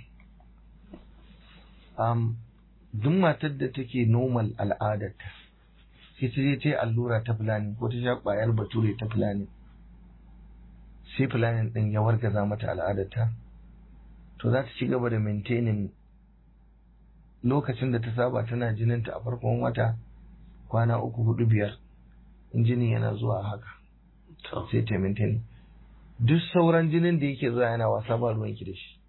Duk matar da take normal al'adarta sai ta je ta yi allura ta fulani ko ta sha ƙwayar bature ta fulani sai fulanin ɗin ya wargaza mata al'adarta, to za ta ci gaba da maintaining lokacin da ta saba tana jininta a farkon wata kwana 3, 4, 5 in jinin yana zuwa haka sai ta maintain. Duk sauran jinin da yake zuwa yana wasa ba ruwanki da shi,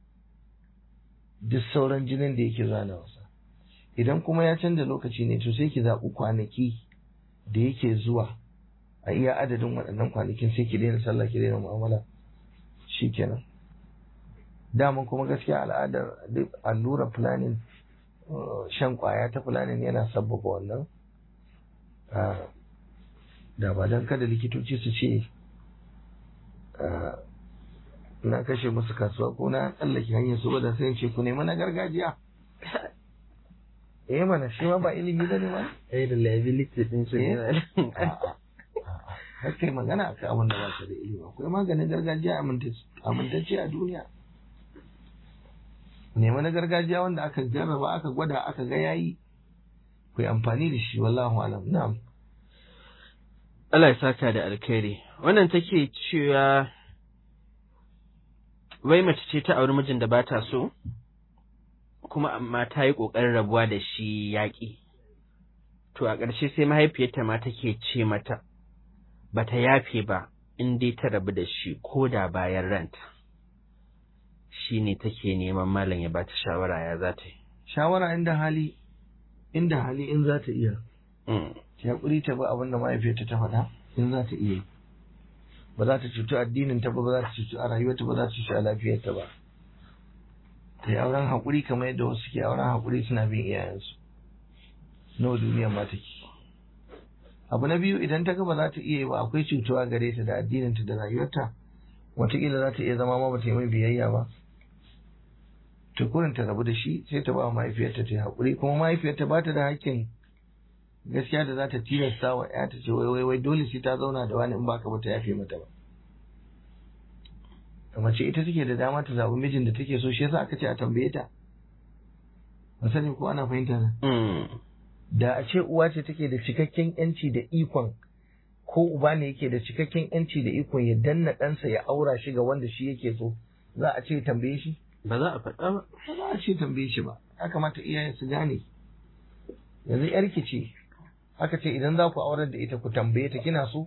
duk sauran jinin da yake zuwa yana wasa. Idan kuma ya canza lokaci ne to sai ki zaɓi kwanaki da yake zuwa a iya adadin waɗannan kwanakin sai ki daina sallah ki daina mu'amala shikenan. Daman kuma gaskiya al'adar duk allura planning shan kwaya ta planning yana sabbaba wannan. Da ba dan kada likitoci su ce na kashe musu kasuwa ko na tsallake hanyar su da sai ce ku nemi na gargajiya. Mana shi ma ba ilimi bane ba. Da liability din su ne. Har kai magana akan abin da ba ka da ilimi. Akwai maganin gargajiya amintacce a duniya. Nemi na gargajiya wanda aka jarraba aka gwada aka ga yayi. Ku yi amfani da shi wallahu alam. Na'am. Allah ya saka da alkhairi. Wannan take cewa wai mace ce ta auri mijin da ba ta so, kuma amma ta yi ƙoƙarin rabuwa da shi yaƙi. To a ƙarshe sai mahaifiyarta ma take ce mata ba ta yafe ba in dai ta rabu da shi ko da bayan ranta. Shi ne take neman malam ya ba ta shawara ya za ta yi. Shawara inda hali in za ta iya. Ta haƙuri ta bi abin da mahaifiyarta ta faɗa in za ta iya. Ba za ta cutu addinin ta ba za ta cutu a rayuwarta ba za ta cutu a lafiyarta ba. Ta yi auren haƙuri kamar yadda wasu ke auren haƙuri suna bin iyayensu. Nawa duniya ma take. Abu na biyu idan ta ga ba za ta iya yi ba akwai cutuwa gare ta da addininta da rayuwarta, wataƙila za ta iya zama ma ba ta yi mai biyayya ba. To kurin ta rabu da shi sai ta ba mahaifiyarta ta yi haƙuri, kuma mahaifiyarta ba ta da hakkin gaskiya da za ta tilasta wa ya ta ce wai dole sai ta zauna da wani in baka ba ta yafe mata ba. Mace ita take da dama ta zaɓi mijin da take so, shi yasa aka ce a tambaye ta. Ba sani ko ana fahimta na. Da a ce uwa ce take da cikakken yanci da ikon, ko uba ne yake da cikakken yanci da ikon ya danna ɗansa ya aura shi ga wanda shi yake so, za a ce tambaye shi? Ba za a faɗa ba. Ba za a ce tambaye shi ba. Ya kamata iyaye su gane. Yanzu yarki ce, aka ce idan za ku aurar da ita ku tambaye ta kina so?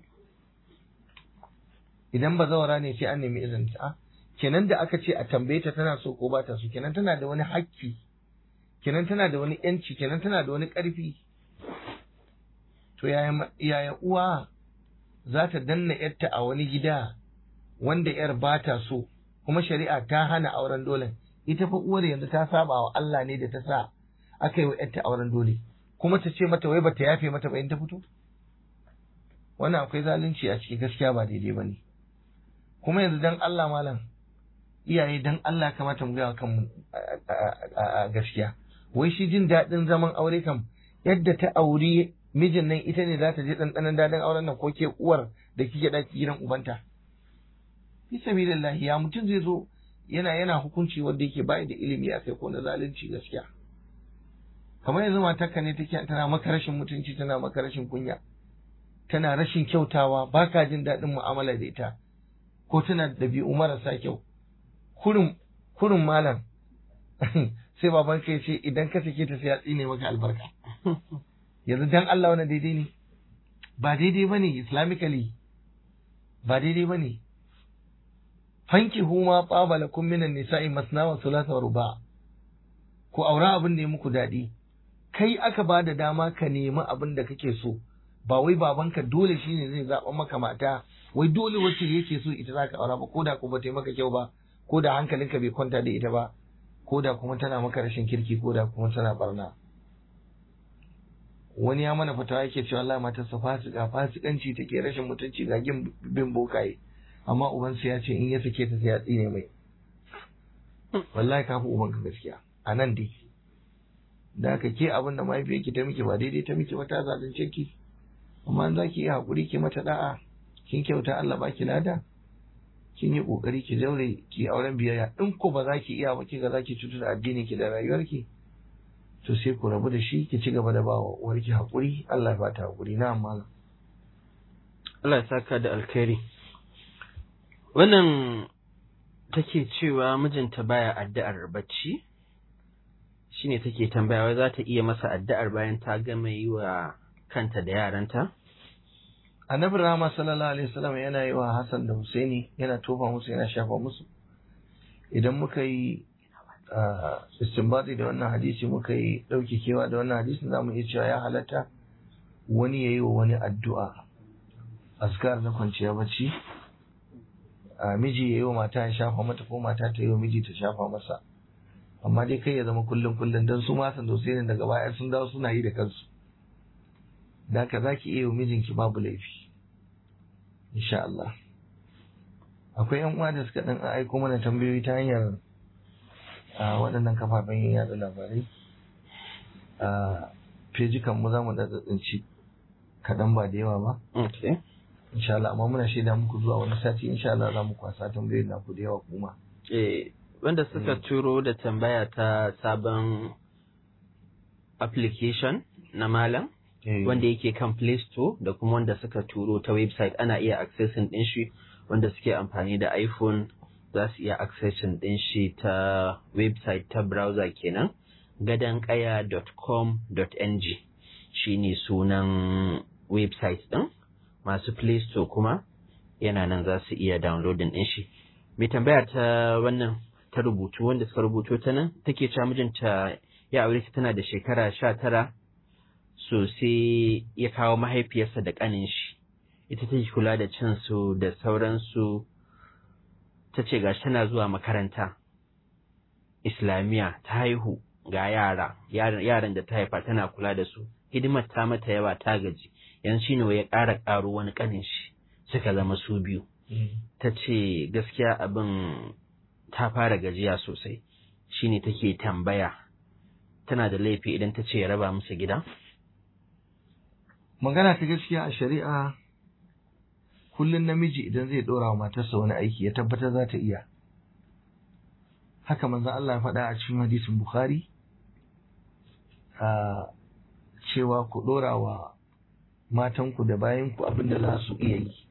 Idan ba zawara ne sai an nemi izinin ta. Kenan da aka ce a tambaye ta tana so ko ba ta so, kenan tana da wani hakki, kenan tana da wani yanci, kenan tana da wani ƙarfi. To yaya uwa za ta danna yarta a wani gida wanda yar ba ta so, kuma shari'a ta hana auren dole. Ita fa uwar yanzu ta saba wa Allah ne da ta sa aka yi wa yarta auren dole, kuma ta ce mata wai bata yafe mata ba in ta fito. Wannan akwai zalunci a ciki, gaskiya ba daidai ba ne. Kuma yanzu dan Allah malam, iyaye dan Allah kamata mu ga kanmu a gaskiya. Wai shi jin daɗin zaman aure kam yadda ta auri mijin nan ita ne za ta je ɗanɗanon daɗin auren nan, ko ke uwar da kike ɗaki gidan ubanta. Fi sabilillahi ya mutum zai zo yana hukunci wanda yake bai da ilimi a kai ko na zalunci gaskiya. Kamar yanzu matarka ne take tana maka rashin mutunci, tana maka rashin kunya, tana rashin kyautawa, baka jin daɗin mu'amala da ita, ko tana da ɗabi'u marasa kyau. Kurin malam sai baban ka ce idan ka sake ta sai ya tsine maka albarka. Yanzu dan Allah wannan daidai ne? Ba daidai bane islamically, ba daidai bane. Fanki huma qabalakum minan nisa'i masna wa thulatha wa ruba. Ku aura abin da ya muku daɗi. Kai aka ba da dama ka nemi abin da kake so, ba wai babanka dole shine zai zaɓa maka mata, wai dole wacce yake so ita zaka aura ba, ko da ko ba ta maka kyau ba, ko da hankalinka bai kwanta da ita ba, ko da kuma tana maka rashin kirki, ko da kuma tana barna. Wani ya mana fatawa yake cewa Allah matarsa fasikanci take, rashin mutunci ga bin bokaye, amma ubansa ya ce in ya sake ta sai ya tsine mai. Wallahi ka fi ubanka gaskiya a nan dai, da haka ke abin da mahaifiyarki ta miki ba daidai ta miki ba ta zalunce ki, amma za ki yi haƙuri ki mata da'a, kin kyauta Allah baki lada, kin yi ƙoƙari ki daure ki auren biyayya. In ko ba za ki iya ba kiga za ki cutar da addinin ki da rayuwarki, to sai ku rabu da shi, ki ci gaba da ba wa uwarki haƙuri, Allah ya bata haƙuri. Na amma Allah ya saka da alkhairi. Wannan take cewa mijinta baya addu'ar bacci, shine take tambaya wai za ta iya masa addu'ar bayan ta gama yi wa kanta da yaranta? Annabi Rahama sallallahu alaihi wasallam yana yi wa Hassan da Husaini, yana tofa musu, yana shafa musu. Idan muka yi istinbati da wannan hadisi, muka yi ɗauki kewa da wannan hadisin, za mu iya cewa ya halatta wani ya yi wa wani addu'a, azkar na kwanciya bacci, miji ya yi wa mata ya shafa mata, ko mata ta yi wa miji ta shafa masa. Amma dai kai ya zama kullum don su ma Hassan da Husaini daga baya sun dawo suna yi da kansu. Da haka za ki iya wa mijinki babu laifi, insha Allah. Akwai ‘yan uwa da suka ɗan aiko mana tambayoyi ta hanyar waɗannan kafafen yada labarai. Fejikan mu za mu da tsinci kaɗan ba da yawa ba. Okay. Insha Allah, amma muna shaida muku zuwa wani sati, insha Allah za mu kwasa tambayoyin naku da yawa kuma. Wanda suka turo da tambaya ta sabon application na Malam, wanda yake kan Play Store, da kuma wanda suka turo ta website, ana iya accessing din shi. Wanda suke amfani da iPhone za su iya accessing din shi ta website ta browser kenan, gadankaya.com.ng shine sunan website din. Masu Play Store kuma yana nan za su iya downloading din shi. Mai tambaya ta wannan ta rubutu, wanda suka rubuto ta nan, take cewa mijinta ya aure ta tana da shekara 19, so sai ya kawo mahaifiyarsa da ƙanin shi, ita take kula da cin su da sauransu. Ta ce gashi tana zuwa makaranta Islamiyya, ta haihu ga yaran da ta haifa tana kula da su, hidimar ta mata yawa ta gaji, yanzu shine ya ƙara ƙaro wani ƙanin shi, suka zama su biyu. Ta ce gaskiya abin ta fara gajiya sosai, shine take tambaya tana da laifi idan ta ce ya raba musu gida? Magana ta gaskiya a shari'a, kullum namiji idan zai ɗora wa matarsa wani aiki ya tabbatar za ta iya. Haka manzon Allah ya faɗa a cikin hadisin Bukhari, cewa ku ɗora wa matanku da bayanku abin da za su iya yi.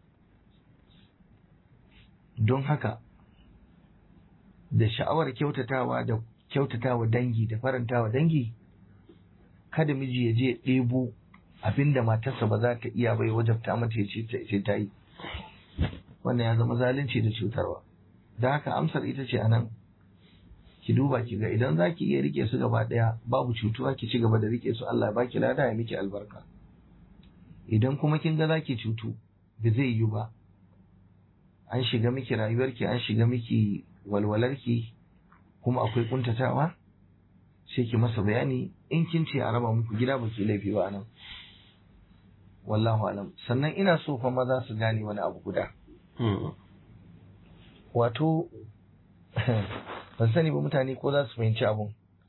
Don haka, da sha'awar kyautatawa da kyautatawa dangi da farantawa dangi, kada miji ya je ɗebo abinda matarsa ba za ta iya bai wajabta mata ya ce ta yi. Wannan ya zama zalunci da cutarwa. Da haka amsar ita ce anan, ki duba ki ga idan za ki iya rike su gaba ɗaya babu cutuwa, ki ci gaba da rike su, Allah ya baki lada ya miki albarka. Idan kuma kin ga za ki cutu, ba zai yi ba, an shiga miki rayuwarki, an shiga miki walwalarki, kuma akwai kuntatawa, sai ki masa bayani. In kin ce a raba muku gida ba ki laifi ba nan, wallahu alam. Sannan ina so fa maza su gane wani abu guda. Wato ban sani ba mutane ko za su fahimci abun.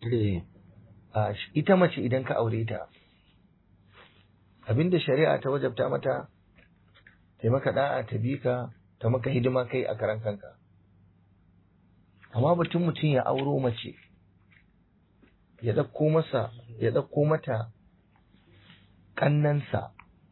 Ita mace idan ka aure ta, abinda shari'a ta wajabta mata, ta maka da'a, ta bi ka, ta maka hidima kai a karan kanka. Amma batun mutum ya auro mace, ya ɗauko mata ƙannansa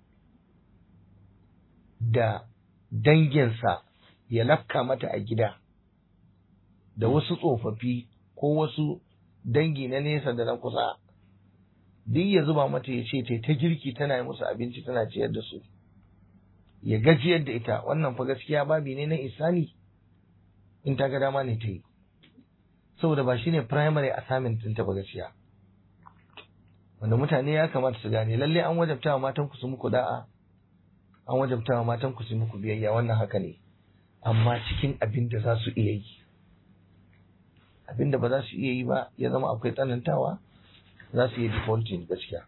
da danginsa ya lafka mata a gida, da wasu tsofaffi ko wasu dangi na nesa da na kusa, duk ya zuba mata ya ce ta girki tana yi musu abinci tana ciyar da su, ya gajiyar da ita. Wannan fa gaskiya babi ne na isani, in ta ga dama ne ta yi, saboda ba shine primary assignment ɗinta ba gaskiya. Wanda mutane ya kamata su gane, lalle an wajabta wa matan ku su muku da'a, an wajabta wa matan ku su muku biyayya, wannan haka ne, amma cikin abin da za su iya yi. Abin da ba za su iya yi ba ya zama akwai tsanantawa, za su yi defaulting gaskiya.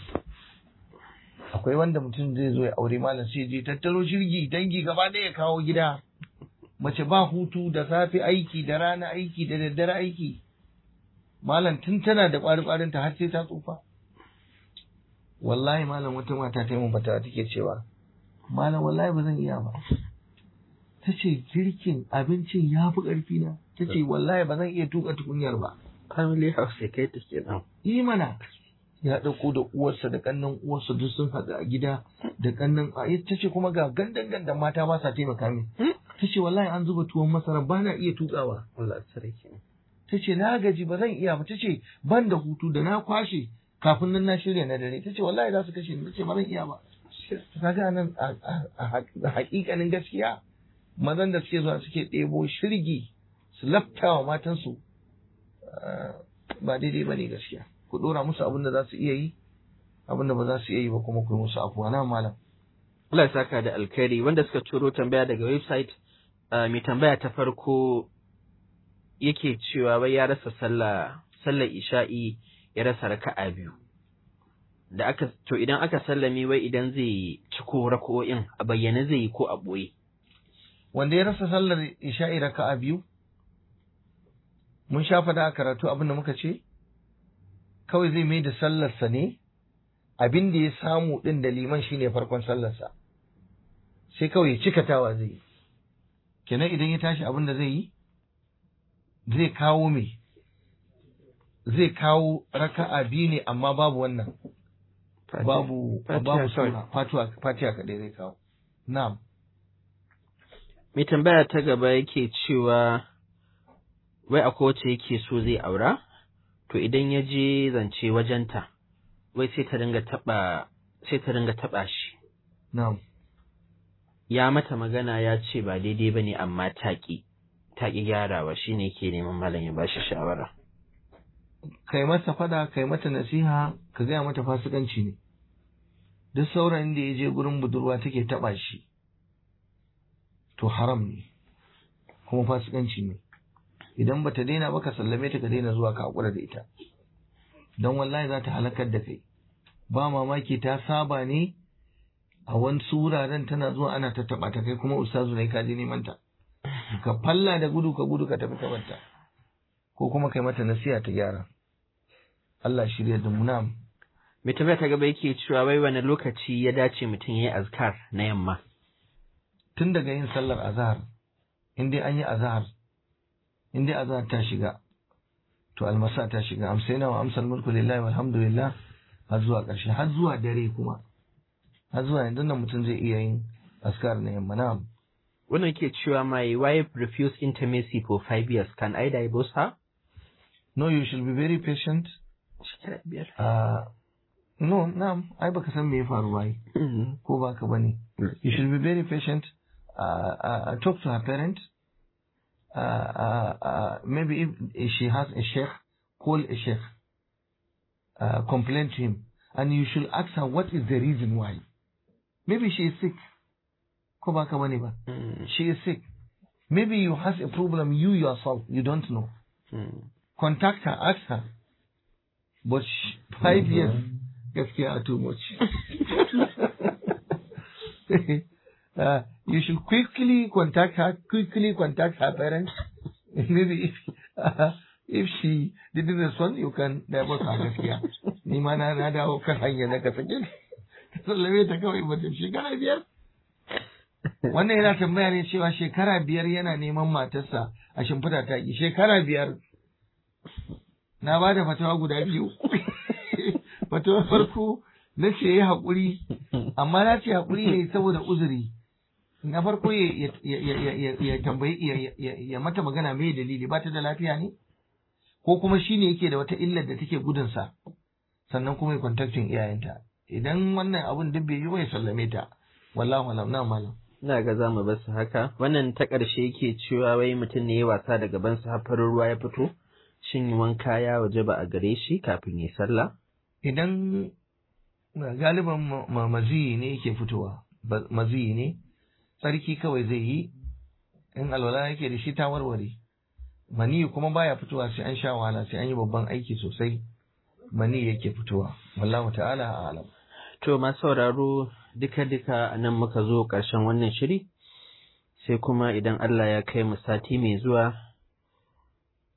Akwai wanda mutum zai zo ya aure malam sai je tattaro shirgi dangi gaba ɗaya ya kawo gida, mace ba hutu, da safe aiki, da rana aiki, da daddare aiki. malam tun tana da ƙwari ta har sai ta tsufa. Wallahi malam wata mata ta yi mun fatawa take cewa malam wallahi ba zan iya ba. Ta ce girkin abincin ya fi ƙarfi na. Ta ce wallahi ba zan iya tuka tukunyar ba. Family house sai kai ta kenan. Yi mana. Ya ɗauko da uwarsa da ƙannan uwarsa duk sun haɗu a gida da ƙannan ta ce kuma ga gandan mata ba sa taimaka min. Ta ce wallahi an zuba tuwon masara ba na iya tukawa. Allah sarki. Ta ce na gaji ba zan iya ba. Ta ce ban da hutu da na kwashe kafin nan na shirya na dare. Ta ce wallahi za su kashe ni. Ta ce ba zan iya ba. Ta ga nan a haƙiƙanin gaskiya mazan da suke zuwa suke ɗebo shirgi su laftawa matansu ba daidai ba ne gaskiya. Ku ɗora musu abin da za su iya yi, abin da ba za su iya yi ba kuma ku yi musu afuwa na malam. Allah ya saka da alkhairi. Wanda suka turo tambaya daga website, mai tambaya ta farko yake cewa wai ya rasa sallar isha'i ya rasa raka'a biyu. To idan aka sallame wai idan zai ciko raka'o'in a bayyane zai yi ko a ɓoye. Wanda ya rasa sallar isha'i raka'a biyu, mun sha faɗa a karatu abin da muka ce, kawai zai mai da sallarsa ne, abin da ya samu ɗin da liman shi ne farkon sallarsa, sai kawai ya cikatawa zai yi. Kenan idan ya tashi abin da zai yi, zai kawo me? Zai kawo raka'a biyu ne amma babu wannan. Babu sura, fatiha kaɗai zai kawo. Na'am. Mai tambaya ta gaba yake cewa wai akwai wacce yake so zai aura, to idan ya je zance wajenta, wai sai ta dinga taɓa shi. Na'am. Ya mata magana ya ce ba daidai ba ne amma ta ƙi gyarawa, shi ne ke neman malam ya bashi shawara. Kai masa fada, kai mata nasiha, ka gaya mata fasikanci ne. Duk saurayin da ya je gurin budurwa take taɓa shi, to haram ne, kuma fasikanci ne. Idan bata daina ba ka sallame ta ka daina zuwa ka haƙura da ita. Don wallahi za ta halakar da kai. Ba mamaki ta saba ne a wasu wuraren tana zuwa ana ta taɓa ta kai kuma ustazu ne ka je neman ta. Ka falla da gudu ka tafi ka barta. Ko kuma kai mata nasiha ta gyara. Allah shirya da munam. Mai tambaya ta gaba yake cewa wai wani lokaci ya dace mutum ya yi azkar na yamma. Tun daga yin sallar azhar, in dai an yi azhar, in dai azhar ta shiga, to almasa ta shiga, amsaina wa amsal mulku lillahi walhamdulillah har zuwa ƙarshe, har zuwa dare kuma, har zuwa yanzu nan mutum zai iya yin azkar na yamma. Na'am. Wannan ke cewa my wife refused intimacy for 5 years. Can I divorce her? No, you should be very patient. No, na'am, ai baka san me ya faru ba ko baka bane. You should be very patient. Talk to her parents. Maybe if she has a sheikh, call a sheikh. Complain to him, and you should ask her what is the reason why. Maybe she is sick. Ko baka bane ba. She is sick. Maybe you have a problem you yourself, you don't know. Contact her, ask her. But 5 years, gaskiya too much. You should quickly contact her parents. Maybe if she didn't respond, you can divorce her gaskiya. Ni ma na dawo kan hanya na ka sake. Sallame ta kawai mutum shekara 5. Wannan yana tambaya ne cewa shekara 5 yana neman matarsa a shimfiɗa ta ki. Shekara 5. Na ba da fatawa guda 2. Fatawar farko na ce yi haƙuri, amma na ce haƙuri ne saboda uzuri. Na farko ya tambayi ya mata magana mai dalili, ba ta da lafiya ne? Ko kuma shi ne yake da wata illar da take gudunsa, sannan kuma ya kontaktin iyayenta. Idan wannan abun duk bai yi ba ya sallame ta. Wallahu alam, na malam. Ina ga za mu bar su haka. Wannan ta ƙarshe yake cewa wai mutum ne ya wasa da gabansa har farin ruwa ya fito. Shin wanka ya wajaba a gare shi kafin ya sallah? Idan galiban maziyi ne yake fitowa, maziyi ne, tsarki kawai zai yi, in alwala yake da shi ta warware. Maniyi kuma baya fitowa sai an sha wahala, sai an yi babban aiki sosai. Maniyi yake fitowa. Wallahu ta'ala a'lam. To masu sauraro duka nan muka zo ƙarshen wannan shiri, sai kuma idan Allah ya kai mu sati mai zuwa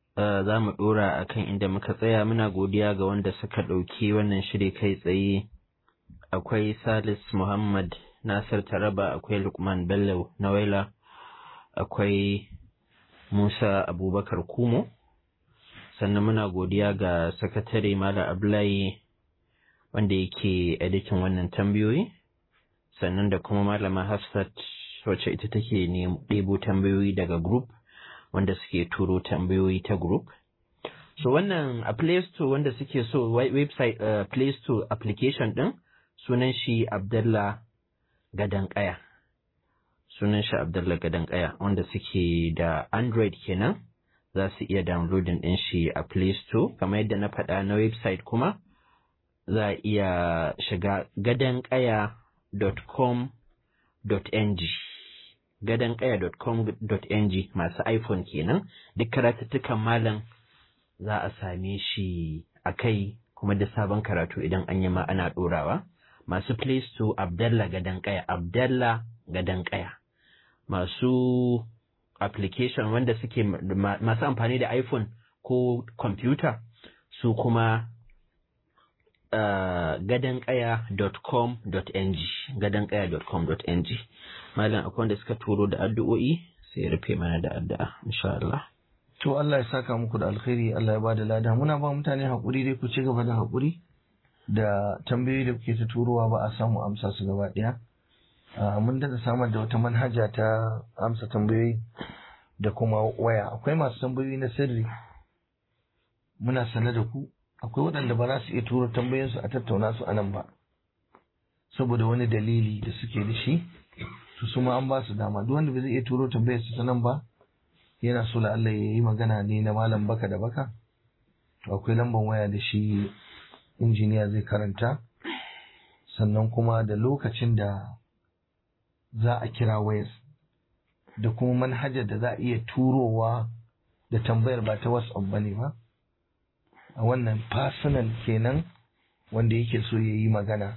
za mu ɗora a kan inda muka tsaya. Muna godiya ga wanda suka ɗauki wannan shiri kai tsaye. Akwai Salis Muhammad Nasir Taraba, akwai Lukman Bello Nawaila, akwai Musa Abubakar Kumo. Sannan muna godiya ga sakatare Malam Abdullahi wanda yake editin wannan tambayoyi. Sannan da kuma Malama Hafsat wacce ita take ɗebo tambayoyi daga group wanda suke turo tambayoyi ta group. So wannan a Play Store wanda suke so website Play Store application din sunan shi Abdullah Gadankaya. Sunan shi Abdullah Gadankaya, wanda suke da Android kenan za su iya downloading din shi a Play Store. Kamar yadda na faɗa na website kuma za a iya shiga gadankaya.com.ng. gadankaya.com.ng masu iPhone kenan. Duk karatuttukan malam za a same shi a kai, kuma da sabon karatu idan an yi ma ana ɗorawa. Masu Play Store Abdallah Gadankaya. Masu application wanda suke masu amfani da iPhone ko computer su kuma gadankaya.com.ng. Malam akwai wanda suka turo da addu'o'i, sai ya rufe mana da addu'a insha Allah. To Allah ya saka muku da alkhairi, Allah ya bada lada. Muna ba mutane haƙuri dai, ku ci gaba da haƙuri da tambayoyi da kuke ta turowa ba a samu amsa su gaba ɗaya. Mun daɗa samar da wata manhaja ta amsa tambayoyi da kuma waya. Akwai masu tambayoyi na sirri, muna sane da ku. Akwai waɗanda ba za su iya turo tambayoyinsu a tattauna su a nan ba, saboda wani dalili da suke da shi. Su ma an ba su dama. Duk wanda ba zai iya turo tambayarsu ta nan ba, yana so la Allah ya yi magana ne na malam baka da baka, to akwai lambar waya da shi injiniya zai karanta, sannan kuma da lokacin da za a kira wayar da kuma manhajar da za a iya turowa da tambayar ba ta WhatsApp bane ba. A wannan personal kenan wanda yake so ya yi magana.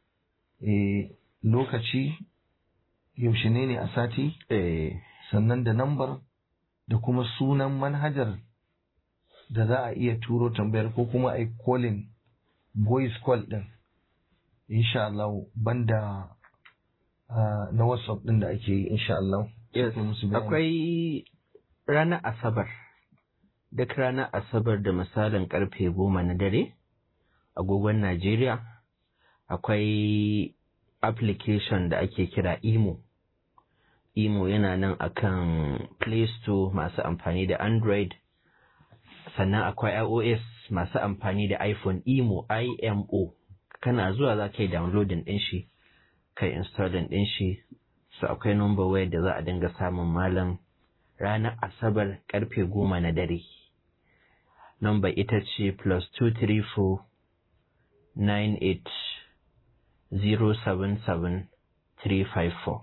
Lokaci yaushe ne a sati, sannan da nambar da kuma sunan manhajar da za a iya turo tambayar, ko kuma a calling voice call din, insha Allah, banda na WhatsApp din da ake yi insha Allah. Akwai ranar Asabar, duk ranar Asabar da misalin karfe 10 na dare agogon Najeriya, akwai application da ake kira Imo. Imo yana nan akan Play Store masu amfani da Android, sannan akwai iOS masu amfani da iPhone. Imo, IMO, kana zuwa za ka yi downloading ɗin shi, kai installing ɗin shi. So akwai number waya da za a dinga samun malam ranar Asabar karfe 10 na dare. Number ita ce +234 98 077 354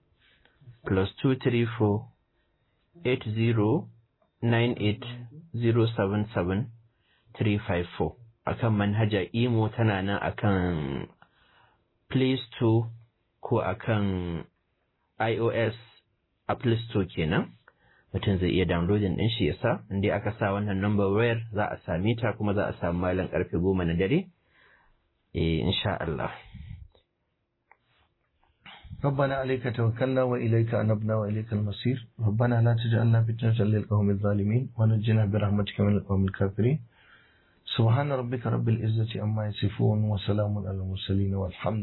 +234 80 98 077 354. Akan manhaja Imo tana nan akan Play Store ko akan iOS Apple Store kenan. Mutum zai iya downloading din shi yasa, inda aka sa wannan number wayar za a same ta, kuma za a samu malam karfe 10 na dare insha Allah. ربنا عليك توكلنا وإليك أنبنا وإليك المصير. ربنا لا تجعلنا فتنة للقوم الظالمين ونجنا برحمتك من القوم الكافرين. سبحان ربك رب العزة عما يصفون وسلام على المرسلين والحمد